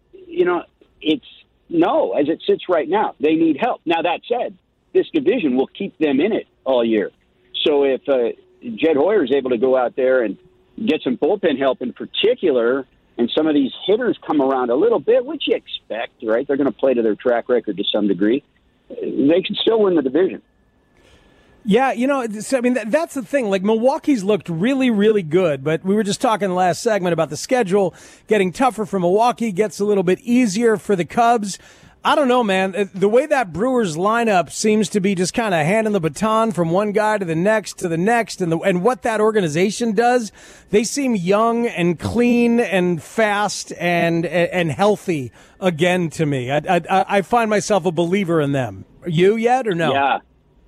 as it sits right now, they need help. Now, that said, this division will keep them in it all year. So if Jed Hoyer is able to go out there and, get some bullpen help in particular, and some of these hitters come around a little bit, which you expect, right? They're going to play to their track record to some degree. They can still win the division. Yeah, that's the thing. Like, Milwaukee's looked really, really good, but we were just talking last segment about the schedule getting tougher for Milwaukee, gets a little bit easier for the Cubs. I don't know, man. The way that Brewers lineup seems to be just kind of handing the baton from one guy to the next, and what that organization does, they seem young and clean and fast and healthy again to me. I find myself a believer in them. Are you yet or no? Yeah.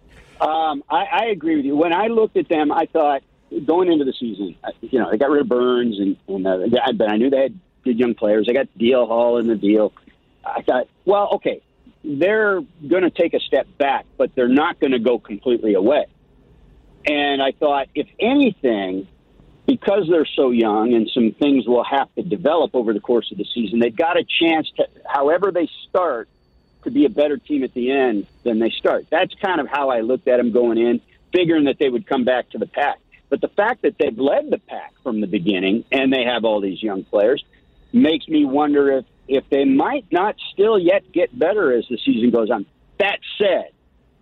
I agree with you. When I looked at them, I thought going into the season, they got rid of Burns, but I knew they had good young players. They got DL Hall in the deal. I thought, well, okay, they're going to take a step back, but they're not going to go completely away. And I thought, if anything, because they're so young and some things will have to develop over the course of the season, they've got a chance to, however they start, to be a better team at the end than they start. That's kind of how I looked at them going in, figuring that they would come back to the pack. But the fact that they've led the pack from the beginning and they have all these young players makes me wonder if they might not still yet get better as the season goes on. That said,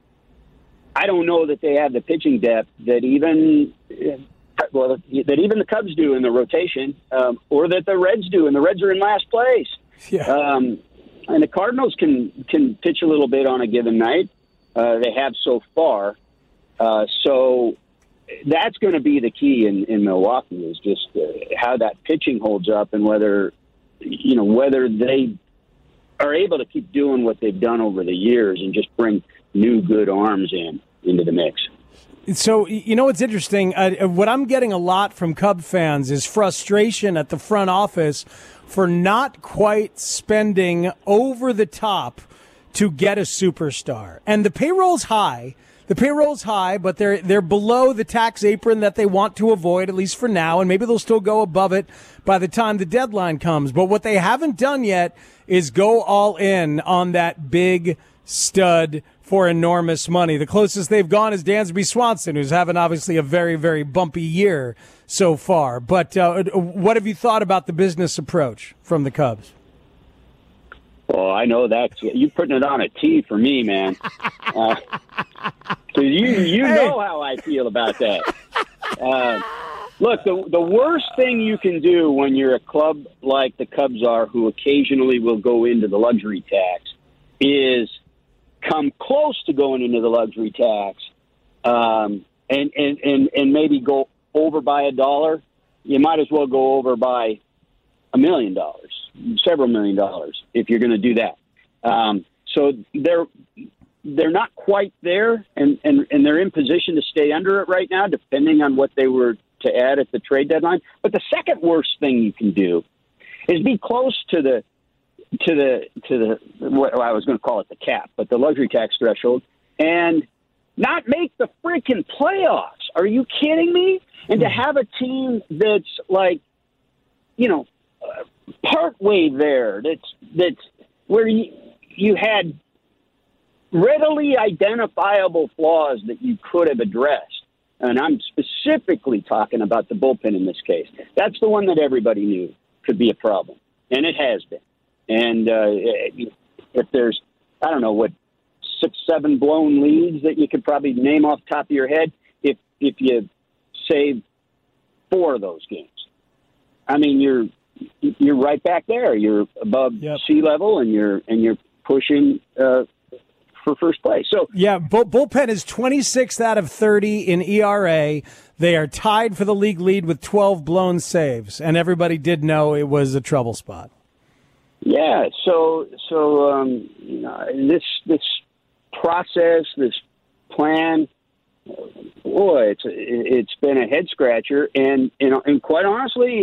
I don't know that they have the pitching depth that even the Cubs do in the rotation, or that the Reds do, and the Reds are in last place. Yeah. And the Cardinals can pitch a little bit on a given night. They have so far. So that's going to be the key in Milwaukee, is just how that pitching holds up, and whether they are able to keep doing what they've done over the years and just bring new good arms into the mix. So, what's interesting, what I'm getting a lot from Cub fans is frustration at the front office for not quite spending over the top to get a superstar. And the payroll's high. But they're below the tax apron that they want to avoid, at least for now, and maybe they'll still go above it by the time the deadline comes. But what they haven't done yet is go all in on that big stud for enormous money. The closest they've gone is Dansby Swanson, who's having obviously a very, very bumpy year so far. But what have you thought about the business approach from the Cubs? Well, I know that you putting it on a tee for me, man. Because you know how I feel about that. Look, the worst thing you can do when you're a club like the Cubs are, who occasionally will go into the luxury tax, is come close to going into the luxury tax, and maybe go over by $1. You might as well go over by $1 million, several $1 million, if you're going to do that. So they're not quite there, and they're in position to stay under it right now, depending on what they were to add at the trade deadline. But the second worst thing you can do is be close to the what I was going to call it the cap, but the luxury tax threshold, and not make the freaking playoffs. Are you kidding me? And to have a team that's like, partway there, that's where you had readily identifiable flaws that you could have addressed. And I'm specifically talking about the bullpen in this case. That's the one that everybody knew could be a problem, and it has been. And if there's, I don't know, what, 6-7 blown leads that you could probably name off the top of your head, if you save 4 of those games, I mean, you're right back there. You're above sea level, and you're pushing for first place. So bullpen is 26th out of 30 in ERA. They are tied for the league lead with 12 blown saves, and everybody did know it was a trouble spot. Yeah, so this process, this plan, boy, it's been a head scratcher, and quite honestly,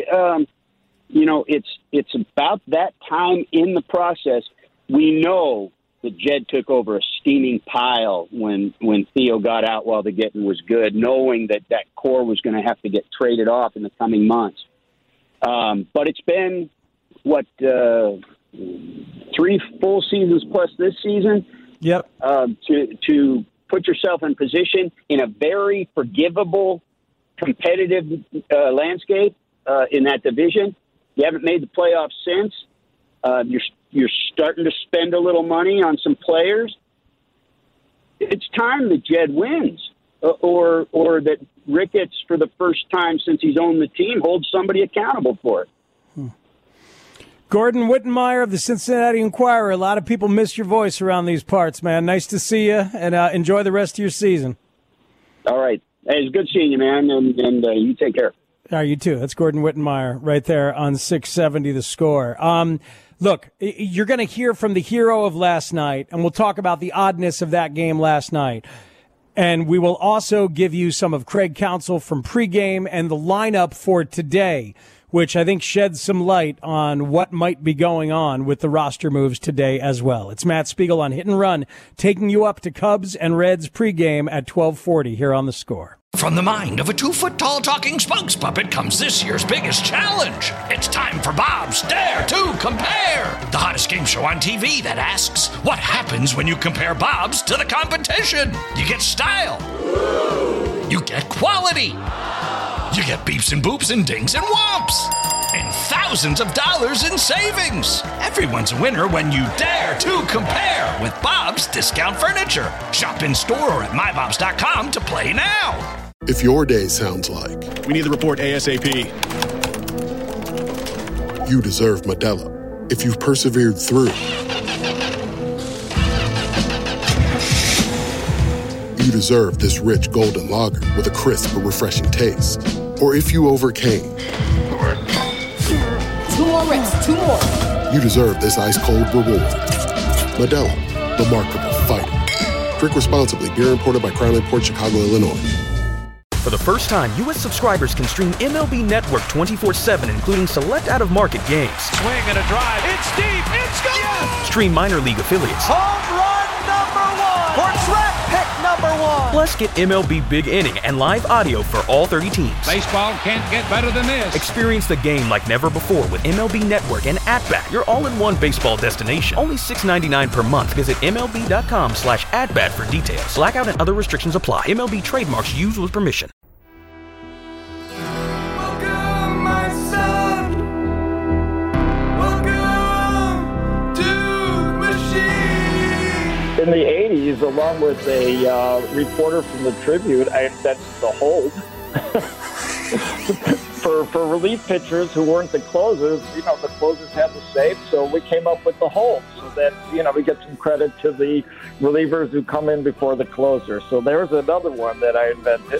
it's about that time in the process. We know that Jed took over a steaming pile when Theo got out while the getting was good, knowing that core was going to have to get traded off in the coming months. But it's been 3 full seasons plus this season. Yep. To put yourself in position in a very forgivable competitive landscape in that division. You haven't made the playoffs since. You're starting to spend a little money on some players. It's time that Jed wins, or that Ricketts, for the first time since he's owned the team, holds somebody accountable for it. Gordon Wittenmeyer of the Cincinnati Enquirer. A lot of people miss your voice around these parts, man. Nice to see you, and enjoy the rest of your season. All right. Hey, it's good seeing you, man, and you take care. All right, you too. That's Gordon Wittenmeyer right there on 670 The Score. Look, you're going to hear from the hero of last night, and we'll talk about the oddness of that game last night. And we will also give you some of Craig Counsell from pregame and the lineup for today, which I think sheds some light on what might be going on with the roster moves today as well. It's Matt Spiegel on Hit and Run, taking you up to Cubs and Reds pregame at 12:40 here on The Score. From the mind of a 2-foot-tall talking spokes puppet comes this year's biggest challenge. It's time for Bob's Dare to Compare, the hottest game show on TV that asks, what happens when you compare Bob's to the competition? You get style. You get quality. You get beeps and boops and dings and whomps. And thousands of dollars in savings. Everyone's a winner when you dare to compare with Bob's Discount Furniture. Shop in store or at mybobs.com to play now. If your day sounds like, we need the report ASAP, you deserve Modelo. If you've persevered through, you deserve this rich golden lager with a crisp but refreshing taste. Or if you overcame, 2 more reps, 2 more. You deserve this ice-cold reward. Modelo, the mark of a fighter. Drink responsibly. Beer imported by Crown Port Chicago, Illinois. For the first time, U.S. subscribers can stream MLB Network 24/7, including select out-of-market games. Swing and a drive. It's deep. It's gone. Yes! Stream minor league affiliates. Home run number 1. Or draft pick number 1. Plus, get MLB Big Inning and live audio for all 30 teams. Baseball can't get better than this. Experience the game like never before with MLB Network and At-Bat, your all-in-one baseball destination. Only $6.99 per month. Visit MLB.com/AtBat for details. Blackout and other restrictions apply. MLB trademarks used with permission. In the 80s, along with a reporter from the Tribune, I invented the hold. for relief pitchers who weren't the closers, the closers had the save, so we came up with the hold so that, we get some credit to the relievers who come in before the closer. So there's another one that I invented.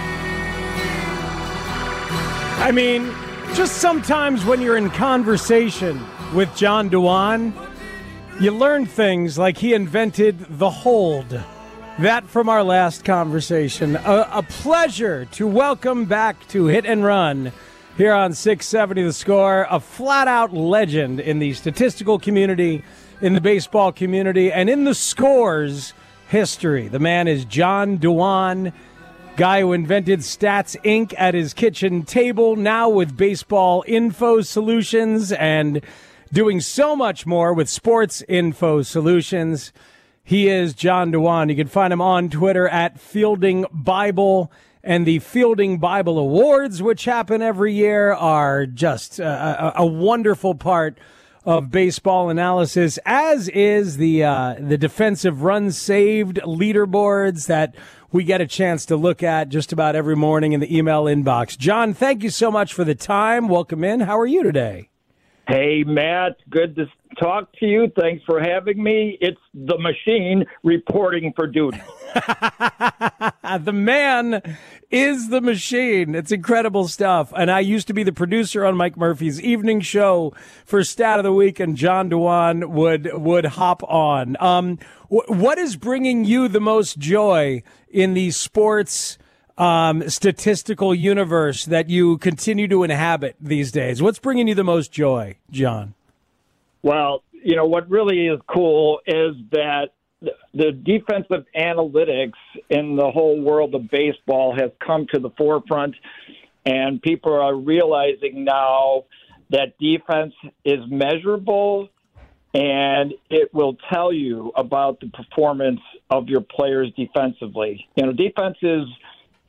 I mean, just sometimes when you're in conversation with John Dewan, you learn things like he invented the hold. That from our last conversation. A pleasure to welcome back to Hit and Run here on 670 The Score. A flat-out legend in the statistical community, in the baseball community, and in the Scores history. The man is John Dewan, guy who invented Stats Inc. at his kitchen table, now with Baseball Info Solutions and doing so much more with Sports Info Solutions. He is John Dewan. You can find him on Twitter at Fielding Bible. And the Fielding Bible Awards, which happen every year, are just a wonderful part of baseball analysis, as is the defensive runs saved leaderboards that we get a chance to look at just about every morning in the email inbox. John, thank you so much for the time. Welcome in. How are you today? Hey, Matt, good to talk to you. Thanks for having me. It's the machine reporting for duty. The man is the machine. It's incredible stuff. And I used to be the producer on Mike Murphy's evening show for Stat of the Week, and John Dewan would hop on. What is bringing you the most joy in the sports statistical universe that you continue to inhabit these days? What's bringing you the most joy, John? Well, what really is cool is that the defensive analytics in the whole world of baseball has come to the forefront, and people are realizing now that defense is measurable, and it will tell you about the performance of your players defensively. Defense is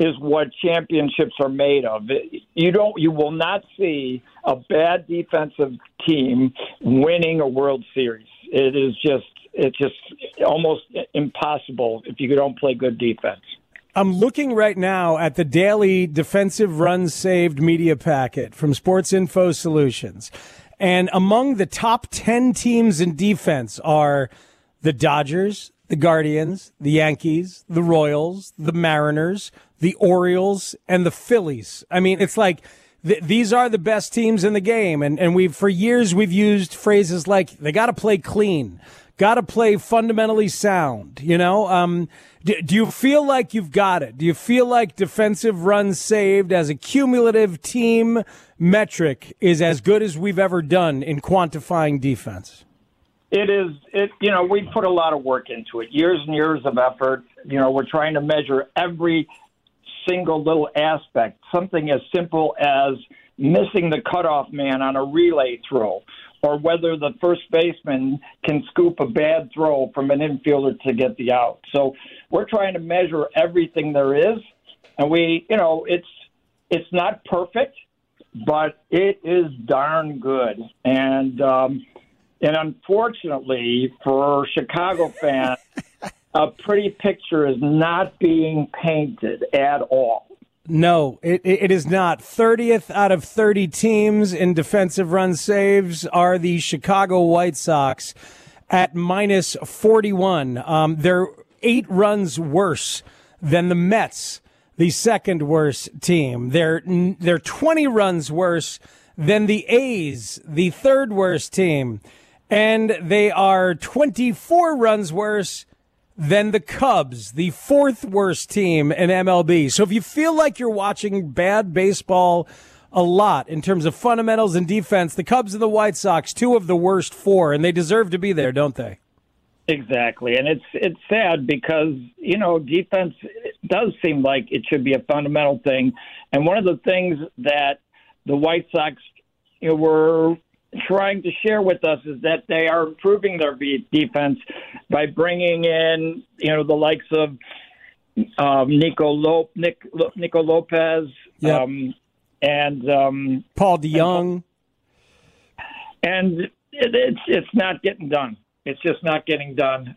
is what championships are made of. You will not see a bad defensive team winning a World Series. It's just almost impossible if you don't play good defense. I'm looking right now at the daily defensive runs saved media packet from Sports Info Solutions. And among the top 10 teams in defense are the Dodgers, the Guardians, the Yankees, the Royals, the Mariners, the Orioles, and the Phillies. I mean, it's like these are the best teams in the game. And for years we've used phrases like they got to play clean, got to play fundamentally sound. Do you feel like you've got it? Do you feel like defensive runs saved as a cumulative team metric is as good as we've ever done in quantifying defense? It is. We put a lot of work into it, years and years of effort. We're trying to measure every single little aspect, something as simple as missing the cutoff man on a relay throw, or whether the first baseman can scoop a bad throw from an infielder to get the out. So we're trying to measure everything there is, and it's not perfect, but it is darn good. And unfortunately for Chicago fans, a pretty picture is not being painted at all. No, it is not. 30th out of 30 teams in defensive run saves are the Chicago White Sox at minus 41. They're 8 runs worse than the Mets, the second worst team. They're 20 runs worse than the A's, the third worst team. And they are 24 runs worse than the Cubs, the fourth worst team in MLB. So if you feel like you're watching bad baseball a lot in terms of fundamentals and defense, the Cubs and the White Sox, 2 of the worst 4, and they deserve to be there, don't they? Exactly. And it's sad because, defense does seem like it should be a fundamental thing. And one of the things that the White Sox were trying to share with us is that they are improving their defense by bringing in, the likes of Nico Lopez, yep. And Paul DeYoung. And it's not getting done. It's just not getting done.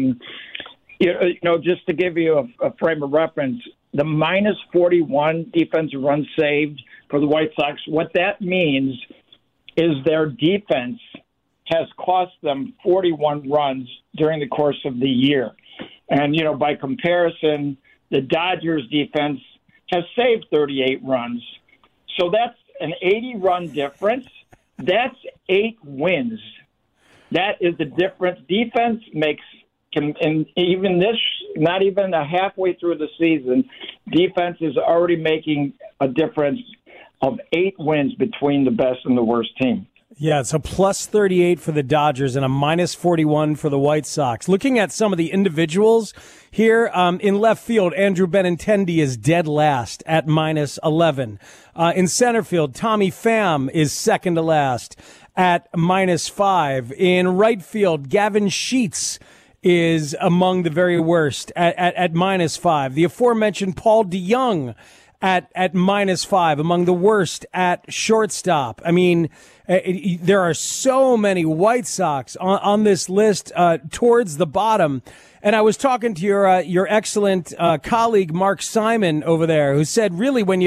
Just to give you a frame of reference, the minus 41 defensive runs saved for the White Sox, what that means is their defense has cost them 41 runs during the course of the year. And, by comparison, the Dodgers defense has saved 38 runs. So that's an 80-run difference. That's 8 wins. That is the difference. Defense and even this, not even halfway through the season, defense is already making a difference of 8 wins between the best and the worst team. Yeah, it's a plus 38 for the Dodgers and a minus 41 for the White Sox. Looking at some of the individuals here, in left field, Andrew Benintendi is dead last at minus 11. In center field, Tommy Pham is second to last at minus 5. In right field, Gavin Sheets is among the very worst at minus 5. The aforementioned Paul DeYoung at minus 5, among the worst at shortstop. I mean, there are so many White Sox on this list towards the bottom. And I was talking to your excellent colleague Mark Simon over there, who said, really, when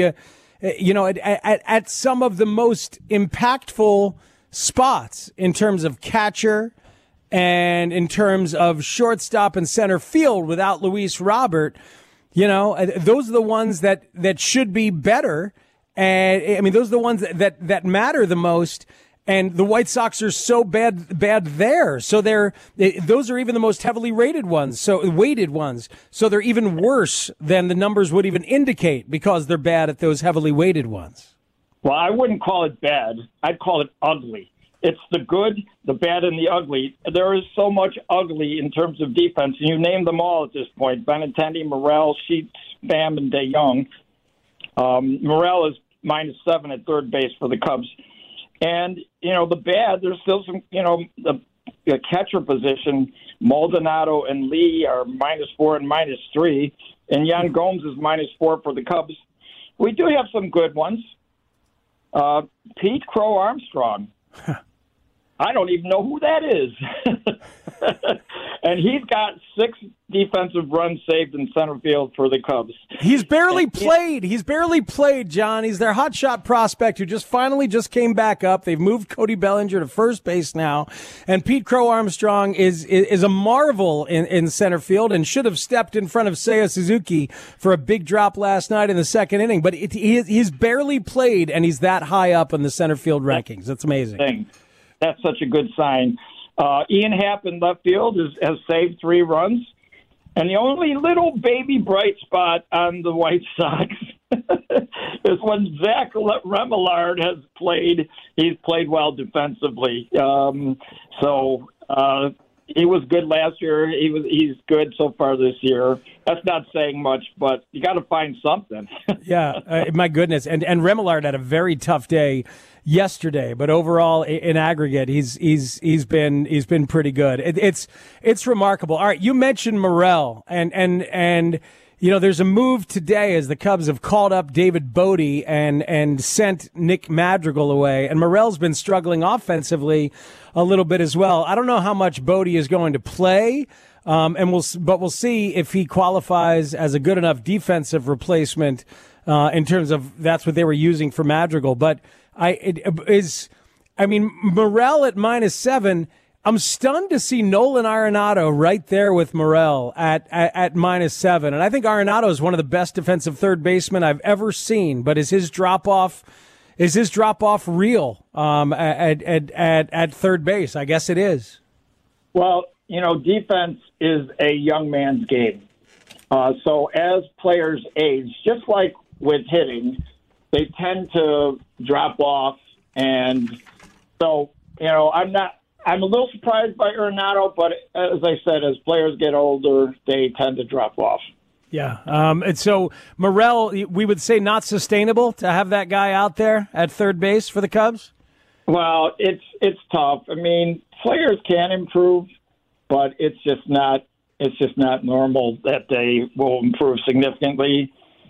at some of the most impactful spots in terms of catcher and in terms of shortstop and center field without Luis Robert, those are the ones that should be better. And I mean, those are the ones that matter the most. And the White Sox are so bad there. So those are even the most heavily weighted ones. So they're even worse than the numbers would even indicate because they're bad at those heavily weighted ones. Well, I wouldn't call it bad. I'd call it ugly. It's the good, the bad, and the ugly. There is so much ugly in terms of defense, and you named them all at this point: Benintendi, Morel, Sheets, Pham, and DeYoung. Morel is minus 7 at third base for the Cubs. And, the bad, there's still some, the catcher position, Maldonado and Lee are minus 4 and minus 3. and Yan Gomes is -4 for the Cubs. We do have some good ones. Pete Crow Armstrong. I don't even know who that is. And he's got 6 defensive runs saved in center field for the Cubs. He's barely played. He's barely played, John. He's their hotshot prospect who finally came back up. They've moved Cody Bellinger to first base now. And Pete Crow Armstrong is a marvel in center field and should have stepped in front of Seiya Suzuki for a big drop last night in the second inning. But he's barely played, and he's that high up in the center field rankings. That's amazing. That's such a good sign. Ian Happ in left field has saved 3 runs. And the only little baby bright spot on the White Sox is when Zach Remillard has played. He's played well defensively. He was good last year. He's good so far this year. That's not saying much, but you got to find something. Yeah, my goodness. And Remillard had a very tough day yesterday, but overall in aggregate, he's been pretty good. It's remarkable. All right, you mentioned Morel, and there's a move today as the Cubs have called up David Bodie and sent Nick Madrigal away, and Morel's been struggling offensively a little bit as well. I don't know how much Bodie is going to play. But we'll see if he qualifies as a good enough defensive replacement in terms of that's what they were using for Madrigal. But Morel at -7. I'm stunned to see Nolan Arenado right there with Morel at -7. And I think Arenado is one of the best defensive third basemen I've ever seen. But is his drop off real at third base? I guess it is. Well, defense is a young man's game. So as players age, just like with hitting, they tend to drop off. And so, I'm a little surprised by Arenado, but as I said, as players get older, they tend to drop off. Yeah. And so Morel, we would say not sustainable to have that guy out there at third base for the Cubs? Well, it's tough. Players can improve, but it's just not normal that they will improve significantly.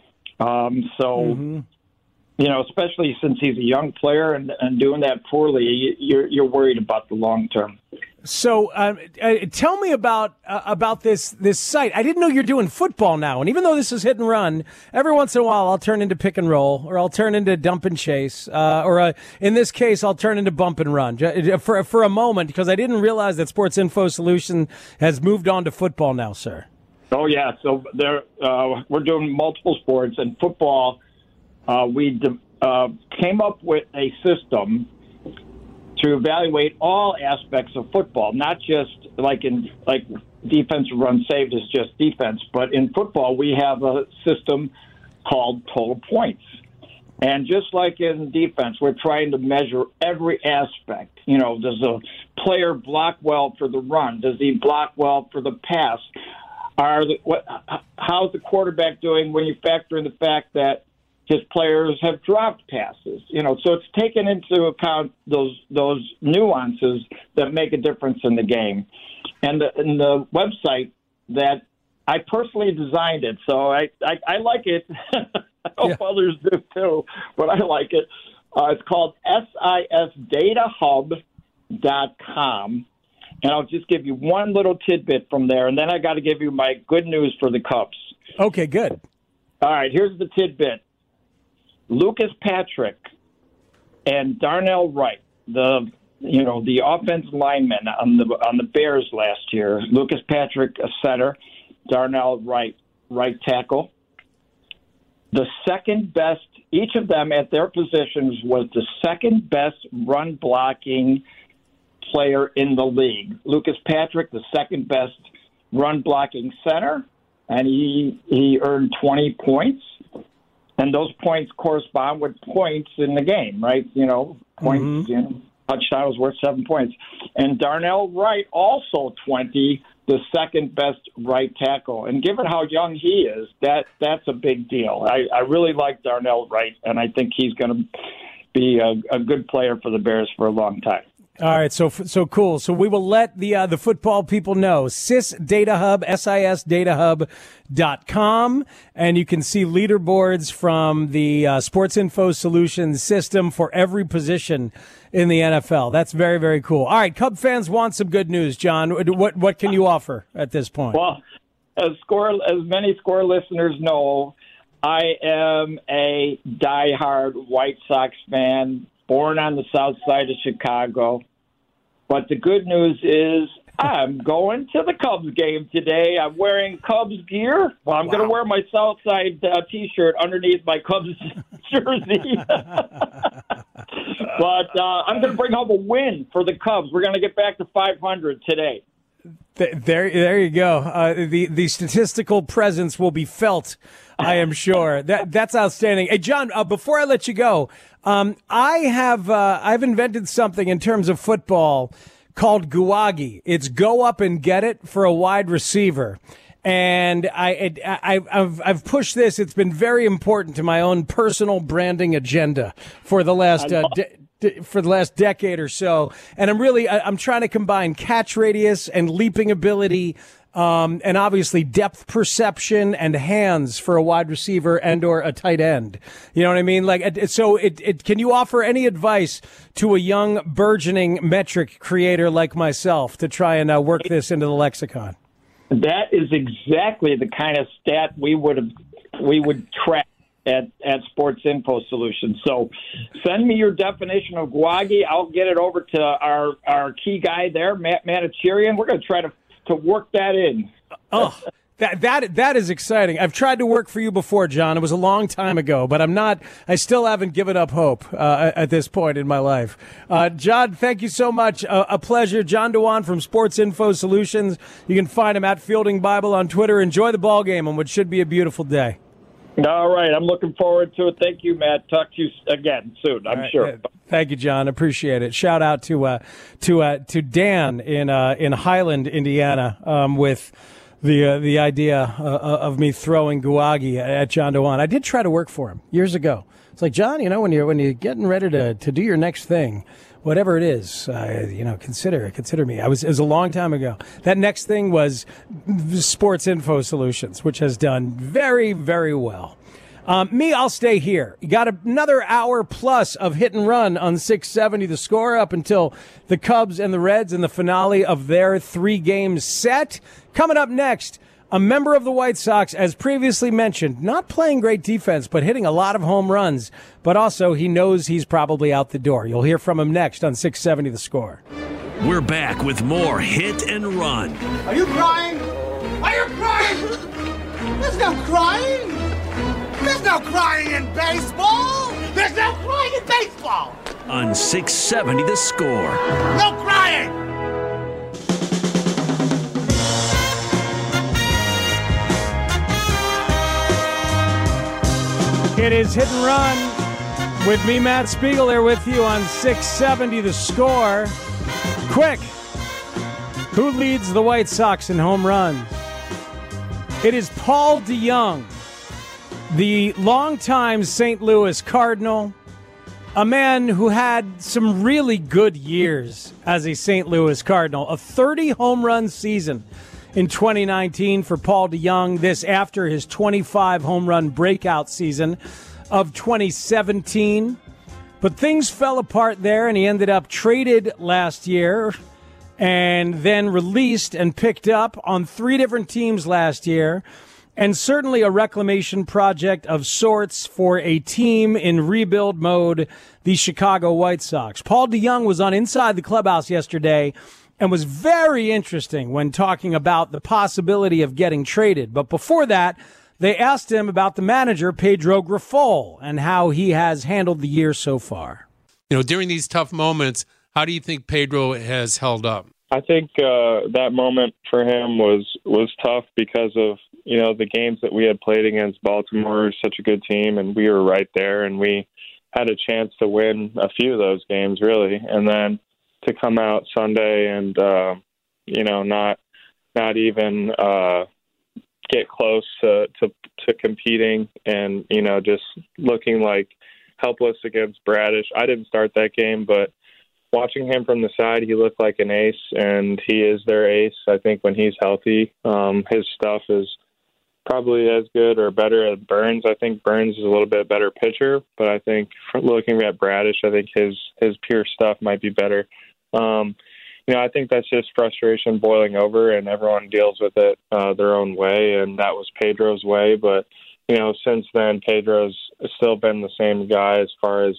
Especially since he's a young player and doing that poorly, you're worried about the long term. So tell me about this site. I didn't know you're doing football now. And even though this is hit and run, every once in a while I'll turn into pick and roll, or I'll turn into dump and chase, or in this case I'll turn into bump and run for a moment, because I didn't realize that Sports Info Solution has moved on to football now, sir. Oh yeah, so we're doing multiple sports, and football. We came up with a system to evaluate all aspects of football, not just like defensive run saved is just defense, but in football we have a system called total points. And just like in defense, we're trying to measure every aspect. Does a player block well for the run? Does he block well for the pass? How's the quarterback doing when you factor in the fact that his players have dropped passes? So it's taken into account those nuances that make a difference in the game. And the website that I personally designed it, so I like it. I hope others do too, but I like it. It's called SISdatahub.com. And I'll just give you one little tidbit from there, and then I got to give you my good news for the Cubs. Okay, good. All right, here's the tidbit. Lucas Patrick and Darnell Wright, the offensive linemen on the Bears last year. Lucas Patrick, a center, Darnell Wright, right tackle. The second best, each of them at their positions was the second best run blocking player in the league. Lucas Patrick, the second best run blocking center, and he earned 20 points. And those points correspond with points in the game, right? Points, touchdown was worth 7 points. And Darnell Wright, also 20, the second best right tackle. And given how young he is, that's a big deal. I really like Darnell Wright, and I think he's going to be a good player for the Bears for a long time. All right, so cool. So we will let the football people know. SIS Data Hub, SISDataHub.com, and you can see leaderboards from the Sports Info Solutions system for every position in the NFL. That's very, very cool. All right, Cub fans want some good news, John. What can you offer at this point? Well, as many Score listeners know, I am a diehard White Sox fan, born on the south side of Chicago. But the good news is I'm going to the Cubs game today. I'm wearing Cubs gear. Well, I'm going to wear my south side T-shirt underneath my Cubs jersey. But I'm going to bring home a win for the Cubs. We're going to get back to 500 today. There you go. The statistical presence will be felt, I am sure. That's outstanding. Hey, John, before I let you go, I've invented something in terms of football called Guwagi. It's go up and get it for a wide receiver. And I've pushed this. It's been very important to my own personal branding agenda for the last decade or so. And I'm trying to combine catch radius and leaping ability, and obviously depth perception and hands for a wide receiver and or a tight end. You know what I mean? Can you offer any advice to a young burgeoning metric creator like myself to try and work this into the lexicon? That is exactly the kind of stat we would track at Sports Info Solutions. So send me your definition of Guwagi. I'll get it over to our key guy there, Matt Manicherian. We're going to try to work that in. Oh, that is exciting. I've tried to work for you before, John. It was a long time ago, but I still haven't given up hope at this point in my life. John, thank you so much. A pleasure. John Dewan from Sports Info Solutions. You can find him at Fielding Bible on Twitter. Enjoy the ball game on what should be a beautiful day. All right. I'm looking forward to it. Thank you, Matt. Talk to you again soon, I'm sure. Thank you, John. Appreciate it. Shout out to Dan in Highland, Indiana, with the idea of me throwing Guwagi at John Dewan. I did try to work for him years ago. It's like, John, when you're getting ready to do your next thing, whatever it is, consider me. It was a long time ago. That next thing was Sports Info Solutions, which has done very, very well. I'll stay here. You got another hour plus of hit and run on 670 The Score up until the Cubs and the Reds in the finale of their 3-game set. Coming up next, a member of the White Sox, as previously mentioned, not playing great defense, but hitting a lot of home runs. But also, he knows he's probably out the door. You'll hear from him next on 670 The Score. We're back with more Hit and Run. Are you crying? Are you crying? There's no crying. There's no crying in baseball. There's no crying in baseball. On 670 The Score. No crying. It is Hit and Run with me, Matt Spiegel, there with you on 670 The Score. Quick, who leads the White Sox in home runs? It is Paul DeJong, the longtime St. Louis Cardinal, a man who had some really good years as a St. Louis Cardinal, a 30 home run season in 2019 for Paul DeJong, this after his 25 home run breakout season of 2017. But things fell apart there, and he ended up traded last year and then released and picked up on 3 different teams last year, and certainly a reclamation project of sorts for a team in rebuild mode, the Chicago White Sox. Paul DeJong was on Inside the Clubhouse yesterday and was very interesting when talking about the possibility of getting traded. But before that, they asked him about the manager, Pedro Grifol, and how he has handled the year so far. During these tough moments, how do you think Pedro has held up? I think that moment for him was tough because of, the games that we had played against Baltimore, such a good team, and we were right there, and we had a chance to win a few of those games, really. And then to come out Sunday and, not even get close to competing and, just looking like helpless against Bradish. I didn't start that game, but watching him from the side, he looked like an ace, and he is their ace. I think when he's healthy, his stuff is probably as good or better as Burns. I think Burns is a little bit better pitcher, but I think looking at Bradish, I think his pure stuff might be better. I think that's just frustration boiling over, and everyone deals with it their own way, and that was Pedro's way. But, since then, Pedro's still been the same guy as far as,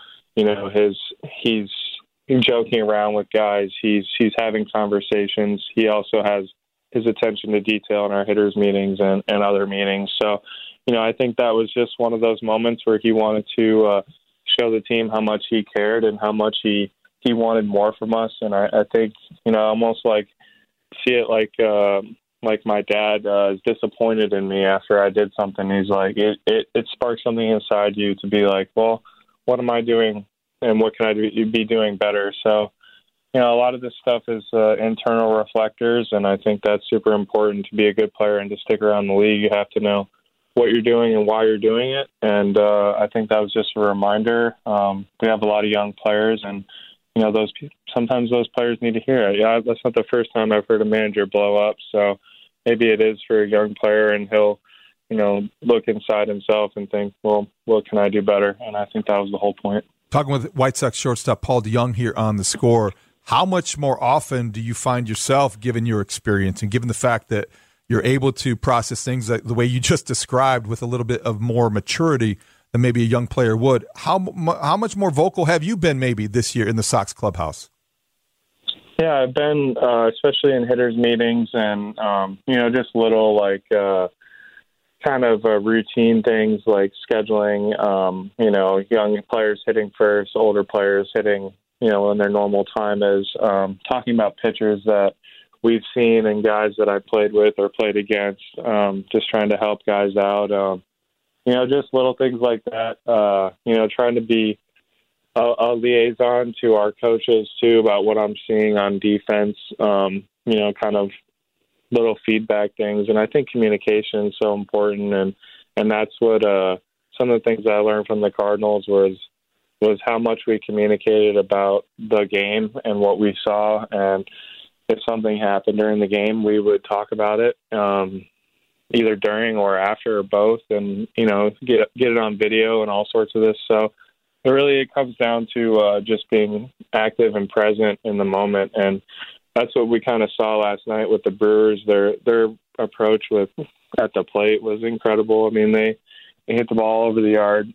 he's joking around with guys. He's having conversations. He also has his attention to detail in our hitters meetings and other meetings. So, I think that was just one of those moments where he wanted to show the team how much he cared and how much he wanted more from us. And I think, almost like see it like my dad is disappointed in me after I did something. He's like, it sparked something inside you to be like, well, what am I doing and what can I be doing better? So, a lot of this stuff is internal reflectors, and I think that's super important to be a good player and to stick around the league. You have to know what you're doing and why you're doing it. And I think that was just a reminder. We have a lot of young players, and sometimes those players need to hear it. Yeah, that's not the first time I've heard a manager blow up. So maybe it is for a young player, and he'll, look inside himself and think, well, what can I do better? And I think that was the whole point. Talking with White Sox shortstop Paul DeJong here on The Score. How much more often do you find yourself, given your experience and given the fact that you're able to process things like the way you just described with a little bit of more maturity than maybe a young player would, how much more vocal have you been maybe this year in the Sox clubhouse? Yeah, I've been, especially in hitters meetings and, just little kind of routine things like scheduling, young players hitting first, older players hitting, in their normal time, is talking about pitchers that we've seen and guys that I played with or played against, just trying to help guys out. Just little things like that, trying to be a liaison to our coaches too about what I'm seeing on defense, kind of little feedback things. And I think communication is so important. And that's what some of the things I learned from the Cardinals was how much we communicated about the game and what we saw. And if something happened during the game, we would talk about it, either during or after or both, and, get it on video and all sorts of this. So it comes down to just being active and present in the moment. And that's what we kind of saw last night with the Brewers. Their approach at the plate was incredible. I mean, they hit the ball over the yard.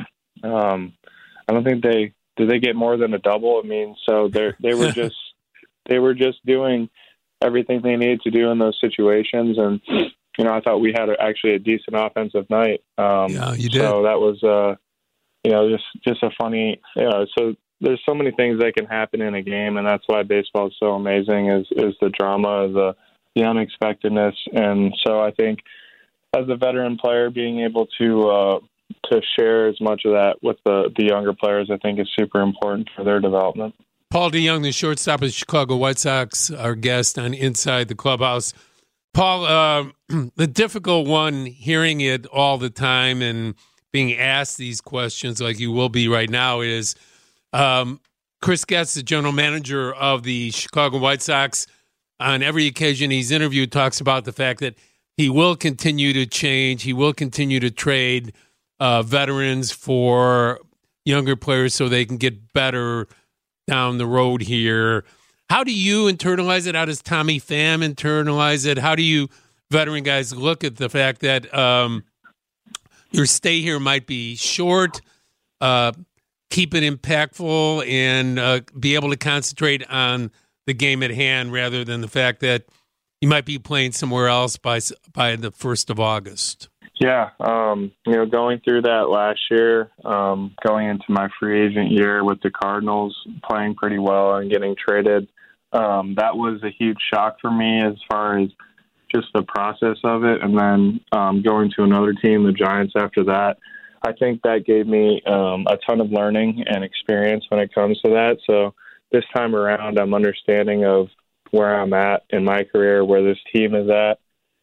I don't think did they get more than a double? I mean, so they were just doing everything they needed to do in those situations. And, I thought we had actually a decent offensive night. Yeah, you did. So that was, just a funny, so there's so many things that can happen in a game, and that's why baseball is so amazing is the drama, the unexpectedness. And so I think as a veteran player, being able to share as much of that with the younger players, I think is super important for their development. Paul DeJong, the shortstop of the Chicago White Sox, our guest on Inside the Clubhouse. Paul, the difficult one, hearing it all the time and being asked these questions like you will be right now, is Chris Getz, the general manager of the Chicago White Sox, on every occasion he's interviewed, talks about the fact that he will continue to change. He will continue to trade veterans for younger players so they can get better down the road here. How do you internalize it? How does Tommy Pham internalize it? How do you veteran guys look at the fact that your stay here might be short, keep it impactful, and be able to concentrate on the game at hand rather than the fact that you might be playing somewhere else by the 1st of August? Yeah, going through that last year, going into my free agent year with the Cardinals, playing pretty well and getting traded, that was a huge shock for me as far as just the process of it. And then going to another team, the Giants, after that, I think that gave me a ton of learning and experience when it comes to that. So this time around, I'm understanding of where I'm at in my career, where this team is at,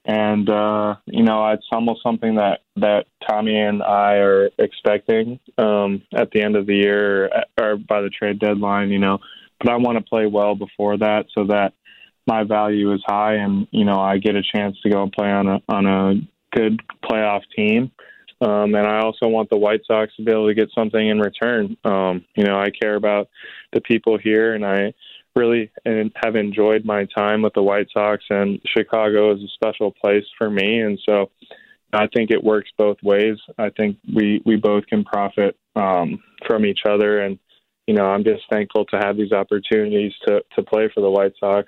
And, it's almost something that Tommy and I are expecting at the end of the year or by the trade deadline, But I want to play well before that so that my value is high and, I get a chance to go and play on a good playoff team. And I also want the White Sox to be able to get something in return. I care about the people here, and I really have enjoyed my time with the White Sox, and Chicago is a special place for me. And so I think it works both ways. I think we both can profit from each other. And, I'm just thankful to have these opportunities to play for the White Sox.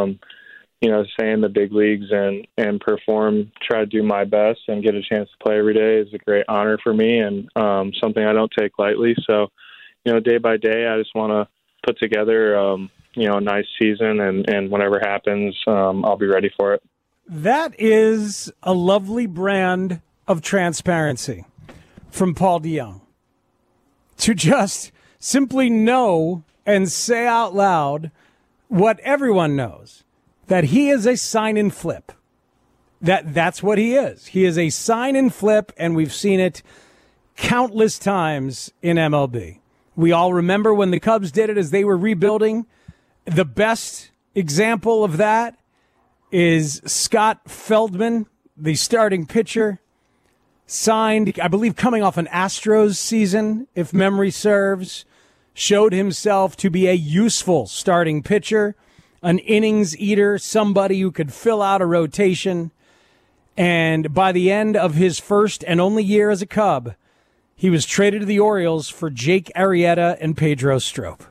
Stay in the big leagues and perform, try to do my best and get a chance to play every day is a great honor for me and something I don't take lightly. So, day by day, I just want to put together, a nice season and whatever happens, I'll be ready for it. That is a lovely brand of transparency from Paul DeJong. To just simply know and say out loud what everyone knows, that he is a sign and flip. That's what he is. He is a sign and flip, and we've seen it countless times in MLB. We all remember when the Cubs did it as they were rebuilding. The best example of that is Scott Feldman, the starting pitcher, signed, I believe, coming off an Astros season, if memory serves, showed himself to be a useful starting pitcher, an innings eater, somebody who could fill out a rotation. And by the end of his first and only year as a Cub, he was traded to the Orioles for Jake Arrieta and Pedro Strop,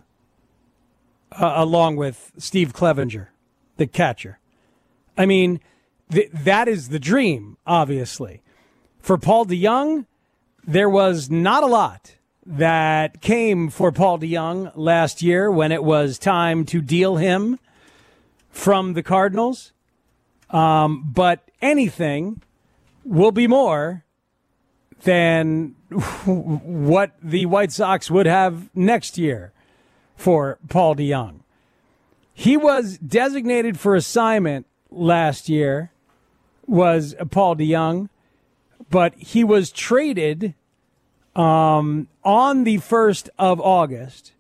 along with Steve Clevenger, the catcher. I mean, that is the dream, obviously. For Paul DeJong, there was not a lot that came for Paul DeJong last year when it was time to deal him from the Cardinals. But anything will be more than what the White Sox would have next year for Paul DeJong. He was designated for assignment last year, was Paul DeJong, but he was traded on the 1st of August,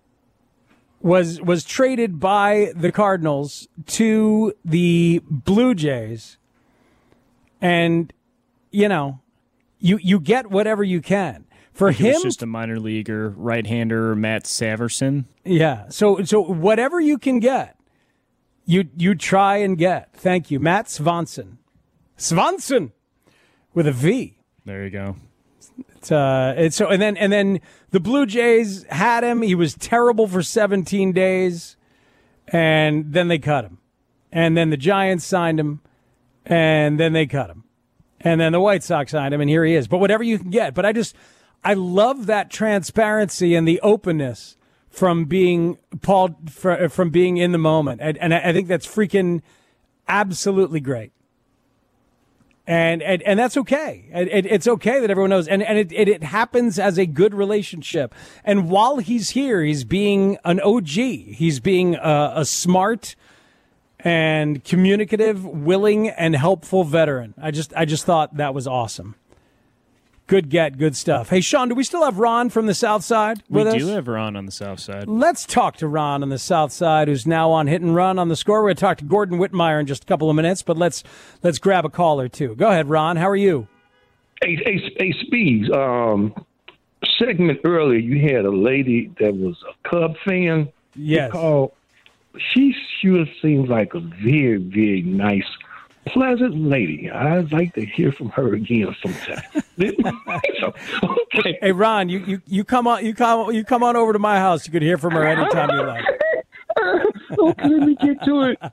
was traded by the Cardinals to the Blue Jays. And, you get whatever you can. For him, it was just a minor leaguer, right-hander, Matt Saverson. Yeah, so whatever you can get, you try and get. Thank you, Matt Swanson. Swanson with a V. There you go. And then the Blue Jays had him. He was terrible for 17 days, and then they cut him. And then the Giants signed him, and then they cut him. And then the White Sox signed him, and here he is. But whatever you can get. But I love that transparency and the openness from being from being in the moment. And I think that's freaking absolutely great. And that's okay. It's okay that everyone knows. And it happens as a good relationship. And while he's here, he's being an OG. He's being a smart and communicative, willing, and helpful veteran. I just thought that was awesome. Good stuff. Hey, Sean, do we still have Ron from the South Side with us? We do have Ron on the South Side. Let's talk to Ron on the South Side, who's now on Hit and Run on the Score. We're going to talk to Gordon Whitmire in just a couple of minutes, but let's grab a call or two. Go ahead, Ron. How are you? Hey, Speeds. Segment earlier, you had a lady that was a Cub fan. Yes. She sure seems like a very, very nice, pleasant lady. I'd like to hear from her again sometime. Okay. Hey, Ron, you come on over to my house. You could hear from her anytime you like. Okay, let me get to it.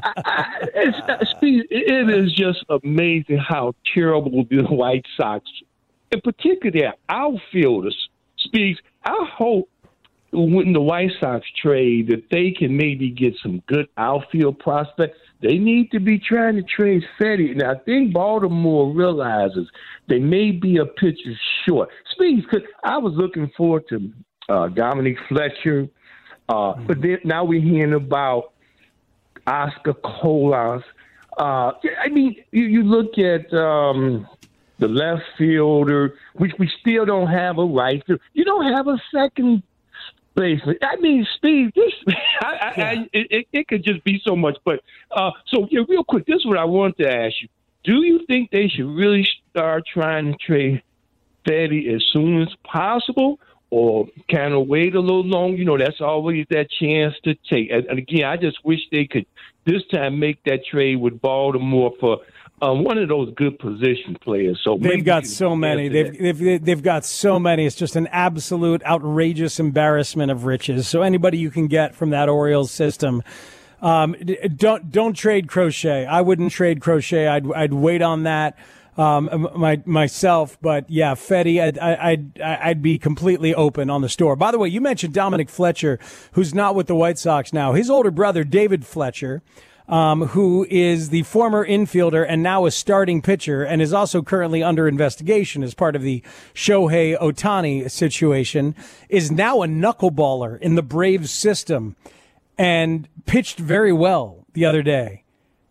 It is just amazing how terrible the White Sox, in particular their outfielders, speaks. I hope when the White Sox trade that they can maybe get some good outfield prospects. They need to be trying to trade Fetty. And I think Baltimore realizes they may be a pitcher short. Speaking, because I was looking forward to Dominic Fletcher, but then now we're hearing about Oscar Colas. I mean, you look at the left fielder, which we still don't have a right fielder. You don't have a second baseman. I mean, Steve, it could just be so much. But real quick, this is what I want to ask you. Do you think they should really start trying to trade Fedde as soon as possible, or kind of wait a little longer? You know, that's always that chance to take. And again, I just wish they could this time make that trade with Baltimore for one of those good position players. So they've got so many. They've got so many. It's just an absolute outrageous embarrassment of riches. So anybody you can get from that Orioles system. Don't trade Crochet. I wouldn't trade Crochet. I'd wait on that myself. But yeah, Fedde, I'd be completely open on the store. By the way, you mentioned Dominic Fletcher, who's not with the White Sox now. His older brother, David Fletcher, who is the former infielder and now a starting pitcher, and is also currently under investigation as part of the Shohei Ohtani situation, is now a knuckleballer in the Braves system. And pitched very well the other day.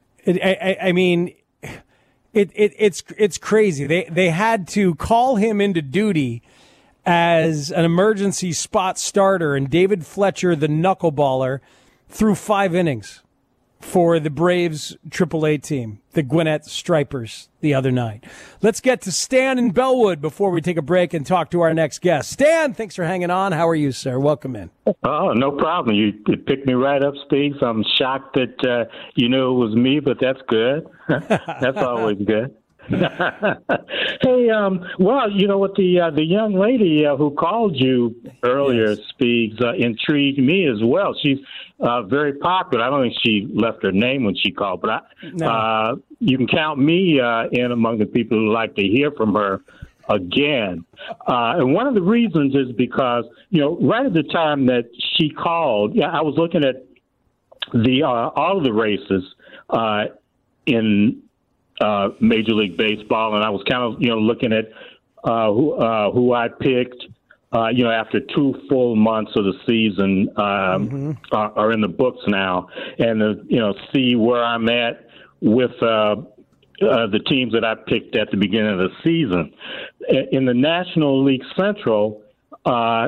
It's crazy. They had to call him into duty as an emergency spot starter, and David Fletcher, the knuckleballer, threw 5 innings for the Braves AAA team, the Gwinnett Stripers, the other night. Let's get to Stan in Bellwood before we take a break and talk to our next guest. Stan, thanks for hanging on. How are you, sir? Welcome in. Oh, no problem. You picked me right up, Steve. I'm shocked that you knew it was me, but that's good. That's always good. Hey, well, you know what, the young lady who called you earlier, Speaks, intrigued me as well. She's very popular. I don't think she left her name when she called, but you can count me in among the people who like to hear from her again. And one of the reasons is because, you know, right at the time that she called, I was looking at all of the races in Major League Baseball, and I was kind of, looking at who I picked, after 2 full months of the season are in the books now, and see where I'm at with the teams that I picked at the beginning of the season. In the National League Central, I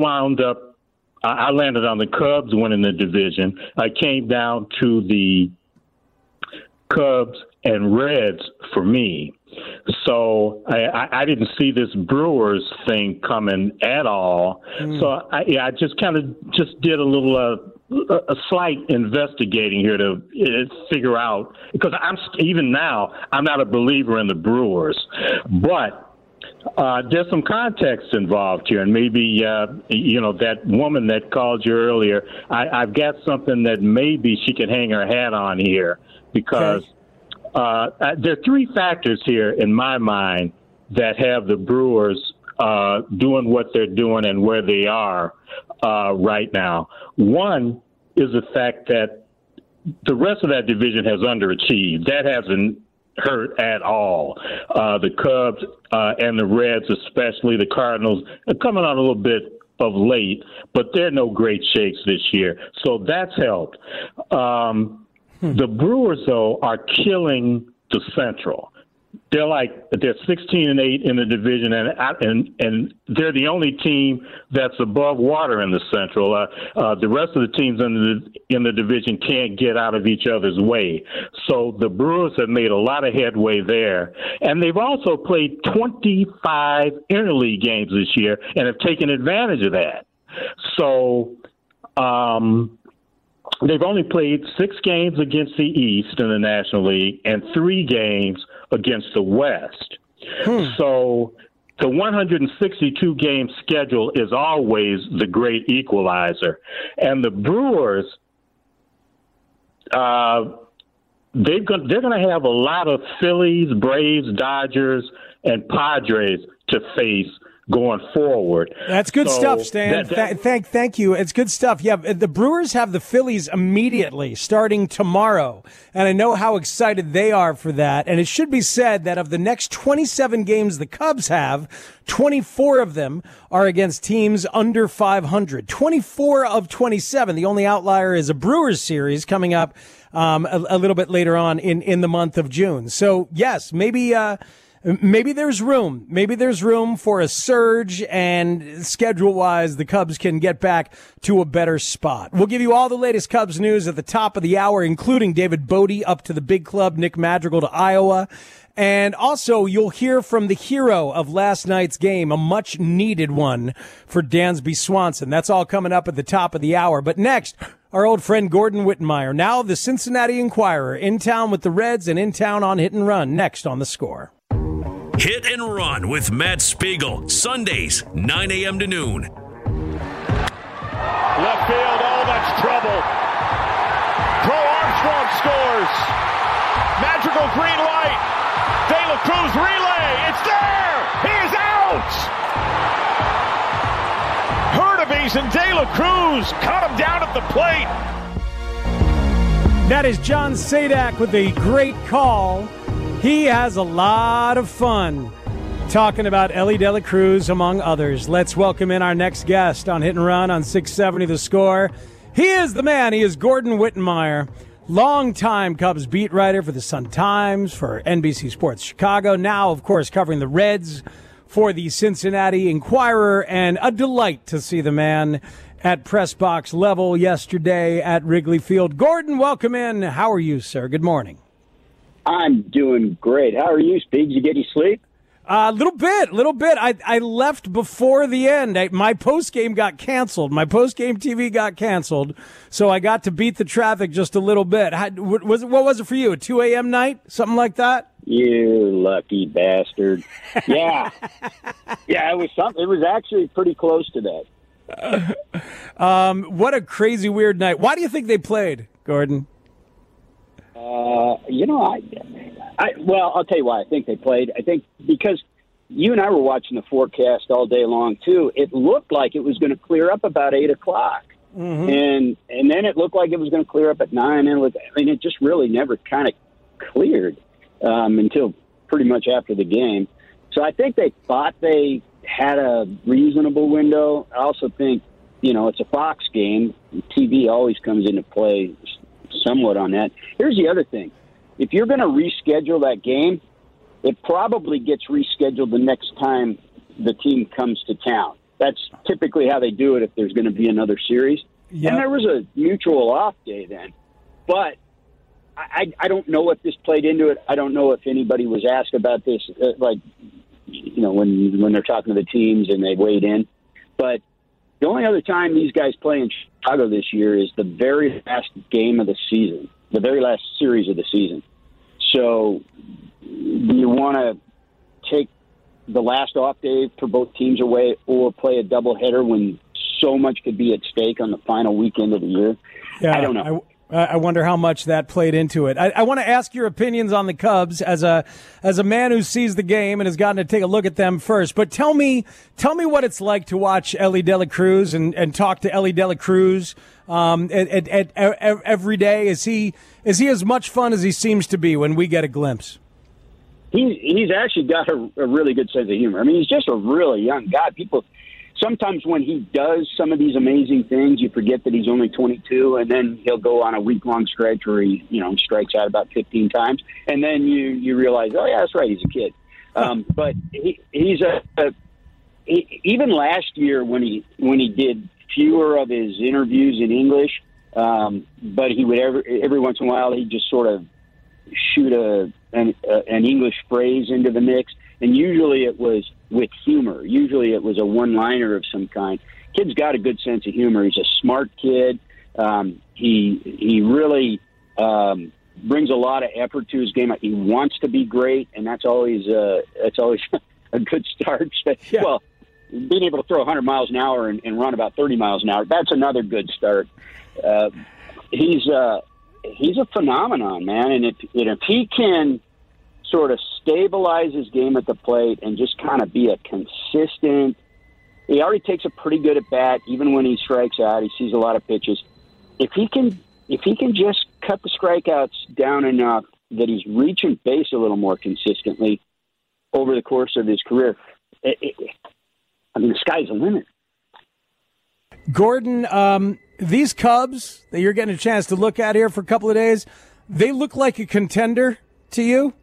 landed on the Cubs winning the division. I came down to the Cubs and Reds for me. So I didn't see this Brewers thing coming at all. So I just kind of did a little a slight investigating here to figure out, because even now I'm not a believer in the Brewers, but there's some context involved here, and maybe that woman that called you earlier, I've got something that maybe she could hang her hat on here, because there are 3 factors here in my mind that have the Brewers doing what they're doing and where they are right now. One is the fact that the rest of that division has underachieved. That hasn't hurt at all. The Cubs and the Reds, especially the Cardinals, are coming on a little bit of late, but they're no great shakes this year. So that's helped. The Brewers, though, are killing the Central. They're 16-8 in the division, and they're the only team that's above water in the Central. The rest of the teams in the division can't get out of each other's way. So the Brewers have made a lot of headway there, and they've also played 25 interleague games this year and have taken advantage of that. So they've only played 6 games against the East in the National League and 3 games against the West. So the 162-game schedule is always the great equalizer. And the Brewers, they're going to have a lot of Phillies, Braves, Dodgers, and Padres to face going forward. That's good stuff, Stan. Thank you. It's good stuff. Yeah, the Brewers have the Phillies immediately starting tomorrow, and I know how excited they are for that. And it should be said that of the next 27 games the Cubs have, 24 of them are against teams under 500. 24 of 27. The only outlier is a Brewers series coming up a little bit later on in the month of June. So yes, maybe there's room. Maybe there's room for a surge, and schedule-wise, the Cubs can get back to a better spot. We'll give you all the latest Cubs news at the top of the hour, including David Bodie up to the big club, Nick Madrigal to Iowa. And also, you'll hear from the hero of last night's game, a much-needed one for Dansby Swanson. That's all coming up at the top of the hour. But next, our old friend Gordon Wittenmeyer, now the Cincinnati Enquirer, in town with the Reds and in town on Hit and Run, next on The Score. Hit and Run with Matt Spiegel, Sundays, 9 a.m. to noon. Left field, oh, that's trouble. Pro Armstrong scores. Magical green light. De La Cruz relay. It's there. He is out. Hurtubise and De La Cruz cut him down at the plate. That is John Sadak with a great call. He has a lot of fun talking about Elly De La Cruz, among others. Let's welcome in our next guest on Hit and Run on 670 The Score. He is the man. He is Gordon Wittenmeyer, longtime Cubs beat writer for the Sun-Times, for NBC Sports Chicago. Now, of course, covering the Reds for the Cincinnati Enquirer, and a delight to see the man at press box level yesterday at Wrigley Field. Gordon, welcome in. How are you, sir? Good morning. I'm doing great. How are you, Speed? Did you get any sleep? A little bit. I left before the end. My post-game got canceled. My post-game TV got canceled, so I got to beat the traffic just a little bit. What was it for you, a 2 a.m. night, something like that? You lucky bastard. Yeah. Yeah, it was something. It was actually pretty close to that. What a crazy, weird night. Why do you think they played, Gordon? Well, I'll tell you why I think they played. I think because you and I were watching the forecast all day long too. It looked like it was going to clear up about 8 o'clock, and then it looked like it was going to clear up at 9. And it just really never kind of cleared until pretty much after the game. So I think they thought they had a reasonable window. I also think it's a Fox game. TV always comes into play somewhat on that. Here's the other thing. If you're going to reschedule that game, it probably gets rescheduled the next time the team comes to town. That's typically how they do it if there's going to be another series. Yep. And there was a mutual off day then. But I don't know if this played into it. I don't know if anybody was asked about this, when they're talking to the teams and they weighed in. But the only other time these guys play in Chicago this year is the very last game of the season, the very last series of the season. So you want to take the last off day for both teams away or play a doubleheader when so much could be at stake on the final weekend of the year? Yeah, I don't know. I wonder how much that played into it. I want to ask your opinions on the Cubs as a man who sees the game and has gotten to take a look at them first. But tell me what it's like to watch Elly De La Cruz and talk to Elly De La Cruz every day. Is he as much fun as he seems to be when we get a glimpse? He's actually got a really good sense of humor. I mean, he's just a really young guy. Sometimes when he does some of these amazing things, you forget that he's only 22, and then he'll go on a week-long stretch where he strikes out about 15 times, and then you realize, oh yeah, that's right, he's a kid. But he's even last year when he did fewer of his interviews in English, but he would every once in a while he'd just sort of shoot an English phrase into the mix. And usually it was with humor. Usually it was a one-liner of some kind. Kid's got a good sense of humor. He's a smart kid. He really brings a lot of effort to his game. He wants to be great, and that's always a good start. Yeah. Well, being able to throw 100 miles an hour and run about 30 miles an hour, that's another good start. He's a phenomenon, man. And if he can sort of stabilize his game at the plate and just kind of be a consistent. He already takes a pretty good at bat, even when he strikes out. He sees a lot of pitches. If he can just cut the strikeouts down enough that he's reaching base a little more consistently over the course of his career, the sky's the limit. Gordon, these Cubs that you're getting a chance to look at here for a couple of days, they look like a contender to you?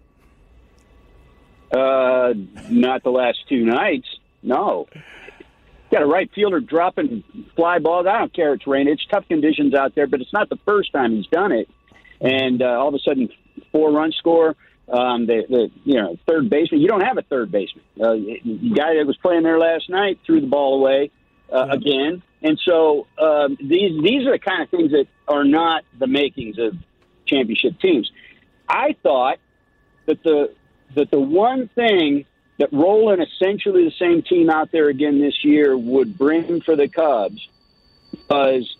Not the last two nights. No. Got a right fielder dropping fly balls. I don't care. It's rain. It's tough conditions out there, but it's not the first time he's done it. And all of a sudden, 4-run score. The third baseman. You don't have a third baseman. The guy that was playing there last night threw the ball away again. And so these are the kind of things that are not the makings of championship teams. I thought that the one thing that rolling essentially the same team out there again this year would bring for the Cubs was,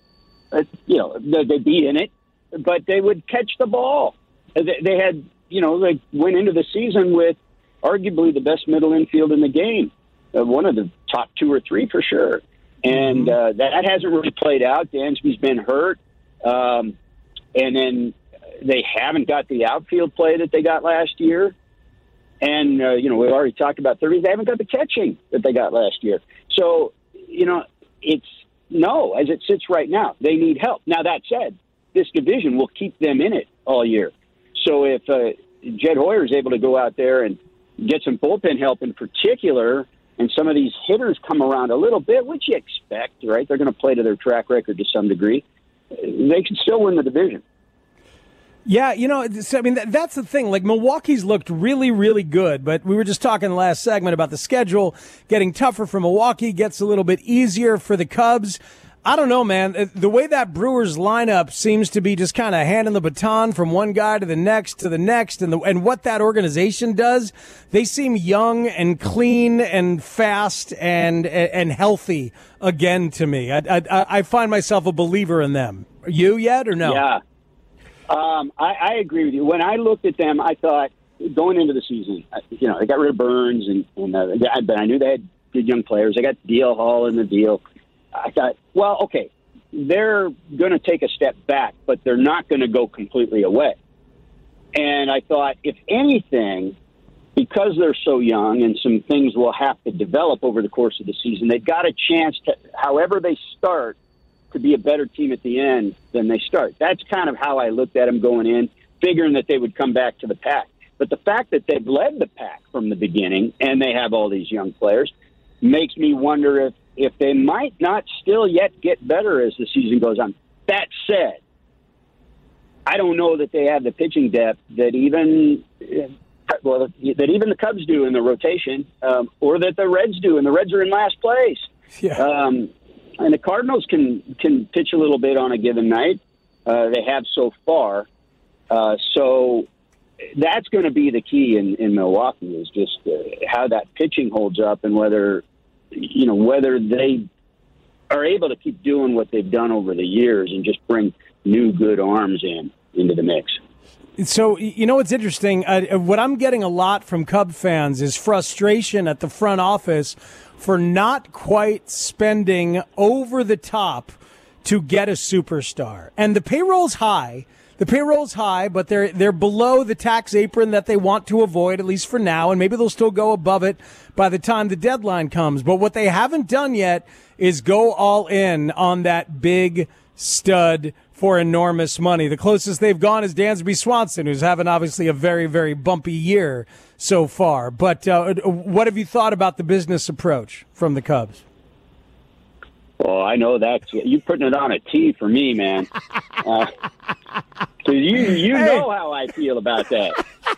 they'd be in it, but they would catch the ball. They had, they went into the season with arguably the best middle infield in the game, one of the top 2 or 3 for sure. And that hasn't really played out. Dansby's been hurt. And then they haven't got the outfield play that they got last year. And, we've already talked about 30s. They haven't got the catching that they got last year. So, as it sits right now, they need help. Now, that said, this division will keep them in it all year. So if Jed Hoyer is able to go out there and get some bullpen help in particular, and some of these hitters come around a little bit, which you expect, right? They're going to play to their track record to some degree. They can still win the division. Yeah, that's the thing. Like, Milwaukee's looked really, really good, but we were just talking last segment about the schedule getting tougher for Milwaukee, gets a little bit easier for the Cubs. I don't know, man. The way that Brewers lineup seems to be just kind of handing the baton from one guy to the next, and what that organization does, they seem young and clean and fast and healthy again to me. I find myself a believer in them. Are you yet or no? Yeah. I agree with you. When I looked at them, I thought going into the season, they got rid of Burns, but I knew they had good young players. They got DL Hall in the deal. I thought, well, okay, they're going to take a step back, but they're not going to go completely away. And I thought, if anything, because they're so young and some things will have to develop over the course of the season, they've got a chance to, however they start, to be a better team at the end than they start. That's kind of how I looked at them going in, figuring that they would come back to the pack. But the fact that they've led the pack from the beginning and they have all these young players makes me wonder if they might not still yet get better as the season goes on. That said, I don't know that they have the pitching depth that even the Cubs do in the rotation, or that the Reds do, and the Reds are in last place. Yeah. And the Cardinals can pitch a little bit on a given night. They have so far. So that's going to be the key in Milwaukee, is just how that pitching holds up, and whether they are able to keep doing what they've done over the years and just bring new good arms into the mix. So, what's interesting, what I'm getting a lot from Cub fans is frustration at the front office for not quite spending over the top to get a superstar. And the payroll's high. But they're below the tax apron that they want to avoid, at least for now, and maybe they'll still go above it by the time the deadline comes. But what they haven't done yet is go all in on that big stud for enormous money. The closest they've gone is Dansby Swanson, who's having obviously a very, very bumpy year so far. But what have you thought about the business approach from the Cubs? Well, I know that you're putting it on a tee for me, man. Because you know how I feel about that.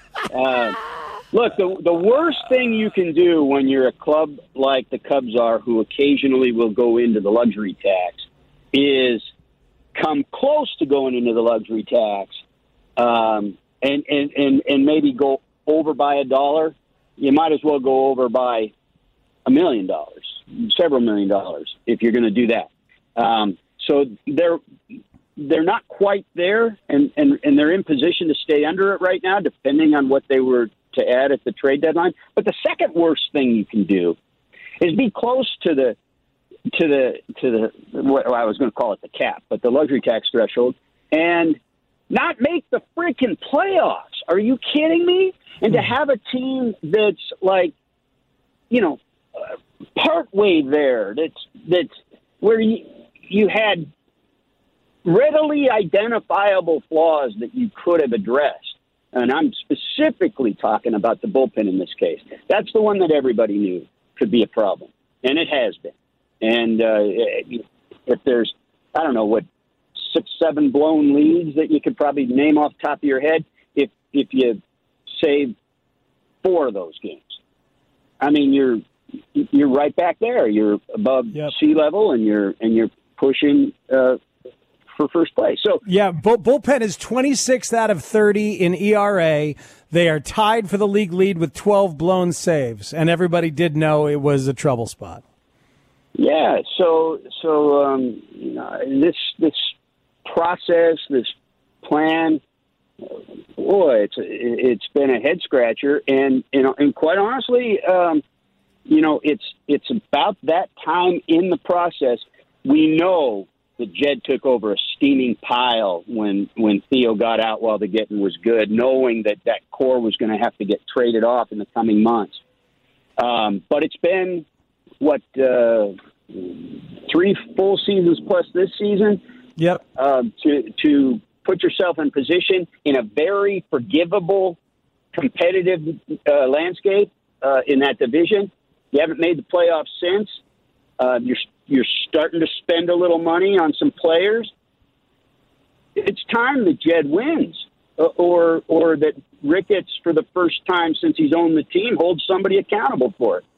Look, the worst thing you can do when you're a club like the Cubs are, who occasionally will go into the luxury tax, is come close to going into the luxury tax, and maybe go over by $1. You might as well go over by $1 million, several $1 million, if you're going to do that. So they're not quite there, and they're in position to stay under it right now, depending on what they were to add at the trade deadline. But the second worst thing you can do is be close to the what I was going to call it the cap, but the luxury tax threshold, and not make the freaking playoffs. Are you kidding me? And to have a team that's like, partway there, that's where you had readily identifiable flaws that you could have addressed. And I'm specifically talking about the bullpen in this case. That's the one that everybody knew could be a problem, and it has been. And if there's, I don't know, what, 6-7 blown leads that you could probably name off the top of your head, if you save 4 of those games, I mean, you're right back there. You're above sea level, and you're pushing for first place. So yeah, bullpen is 26th out of 30 in ERA. They are tied for the league lead with 12 blown saves, and everybody did know it was a trouble spot. Yeah, so you know, this process, this plan, boy, it's been a head scratcher, and quite honestly, you know, it's about that time in the process. We know that Jed took over a steaming pile when Theo got out while the getting was good, knowing that core was going to have to get traded off in the coming months. But it's been, 3 full seasons plus this season? Yep. To put yourself in position in a very forgivable, competitive landscape in that division. You haven't made the playoffs since. You're starting to spend a little money on some players. It's time that Jed wins, or that Ricketts, for the first time since he's owned the team, holds somebody accountable for it.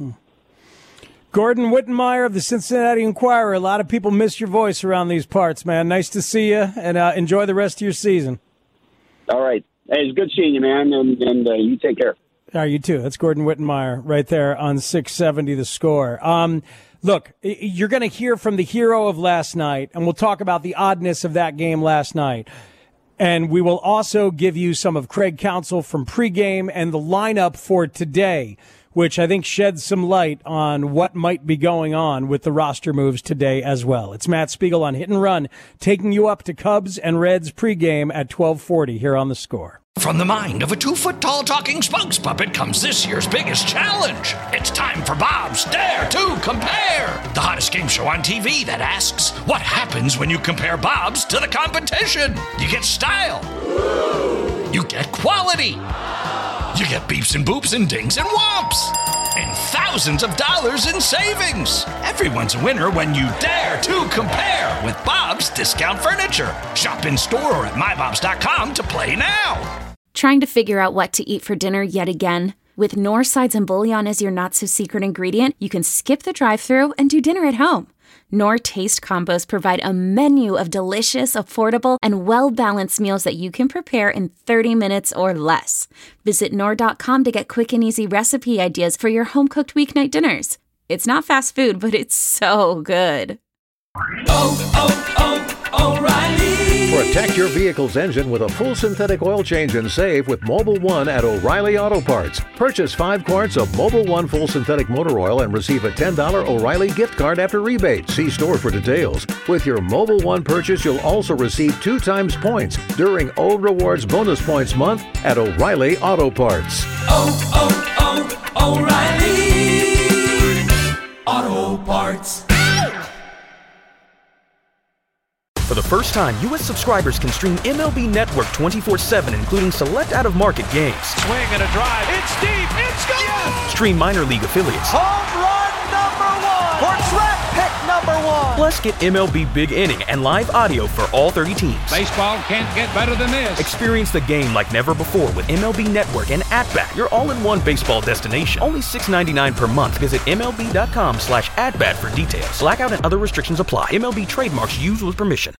Gordon Wittenmeyer of the Cincinnati Enquirer. A lot of people miss your voice around these parts, man. Nice to see you, and enjoy the rest of your season. All right. Hey, it's good seeing you, man, and you take care. All right, you too. That's Gordon Wittenmeyer right there on 670 The Score. Look, you're going to hear from the hero of last night, and we'll talk about the oddness of that game last night. And we will also give you some of Craig Counsell from pregame and the lineup for today, which I think sheds some light on what might be going on with the roster moves today as well. It's Matt Spiegel on Hit and Run, taking you up to Cubs and Reds pregame at 12:40 here on The Score. From the mind of a 2-foot-tall talking spokes puppet comes this year's biggest challenge. It's time for Bob's Dare to Compare, the hottest game show on TV that asks, what happens when you compare Bob's to the competition? You get style. You get quality. You get beeps and boops and dings and whomps. And thousands of dollars in savings. Everyone's a winner when you dare to compare with Bob's Discount Furniture. Shop in store or at mybobs.com to play now. Trying to figure out what to eat for dinner yet again? With Knorr sides and bouillon as your not-so-secret ingredient, you can skip the drive-thru and do dinner at home. Knorr Taste Combos provide a menu of delicious, affordable, and well-balanced meals that you can prepare in 30 minutes or less. Visit Knorr.com to get quick and easy recipe ideas for your home-cooked weeknight dinners. It's not fast food, but it's so good. O'Reilly. Protect your vehicle's engine with a full synthetic oil change and save with Mobil 1 at O'Reilly Auto Parts. Purchase 5 quarts of Mobil 1 full synthetic motor oil and receive a $10 O'Reilly gift card after rebate. See store for details. With your Mobil 1 purchase, you'll also receive 2 times points during O Rewards Bonus Points Month at O'Reilly Auto Parts. O'Reilly Auto Parts. For the first time, U.S. subscribers can stream MLB Network 24/7, including select out-of-market games. Swing and a drive. It's deep. It's gone. Yes! Stream minor league affiliates. Home run #1. Or draft pick #1. Plus, get MLB Big Inning and live audio for all 30 teams. Baseball can't get better than this. Experience the game like never before with MLB Network and At-Bat, your all-in-one baseball destination. Only $6.99 per month. Visit MLB.com/AtBat for details. Blackout and other restrictions apply. MLB trademarks used with permission.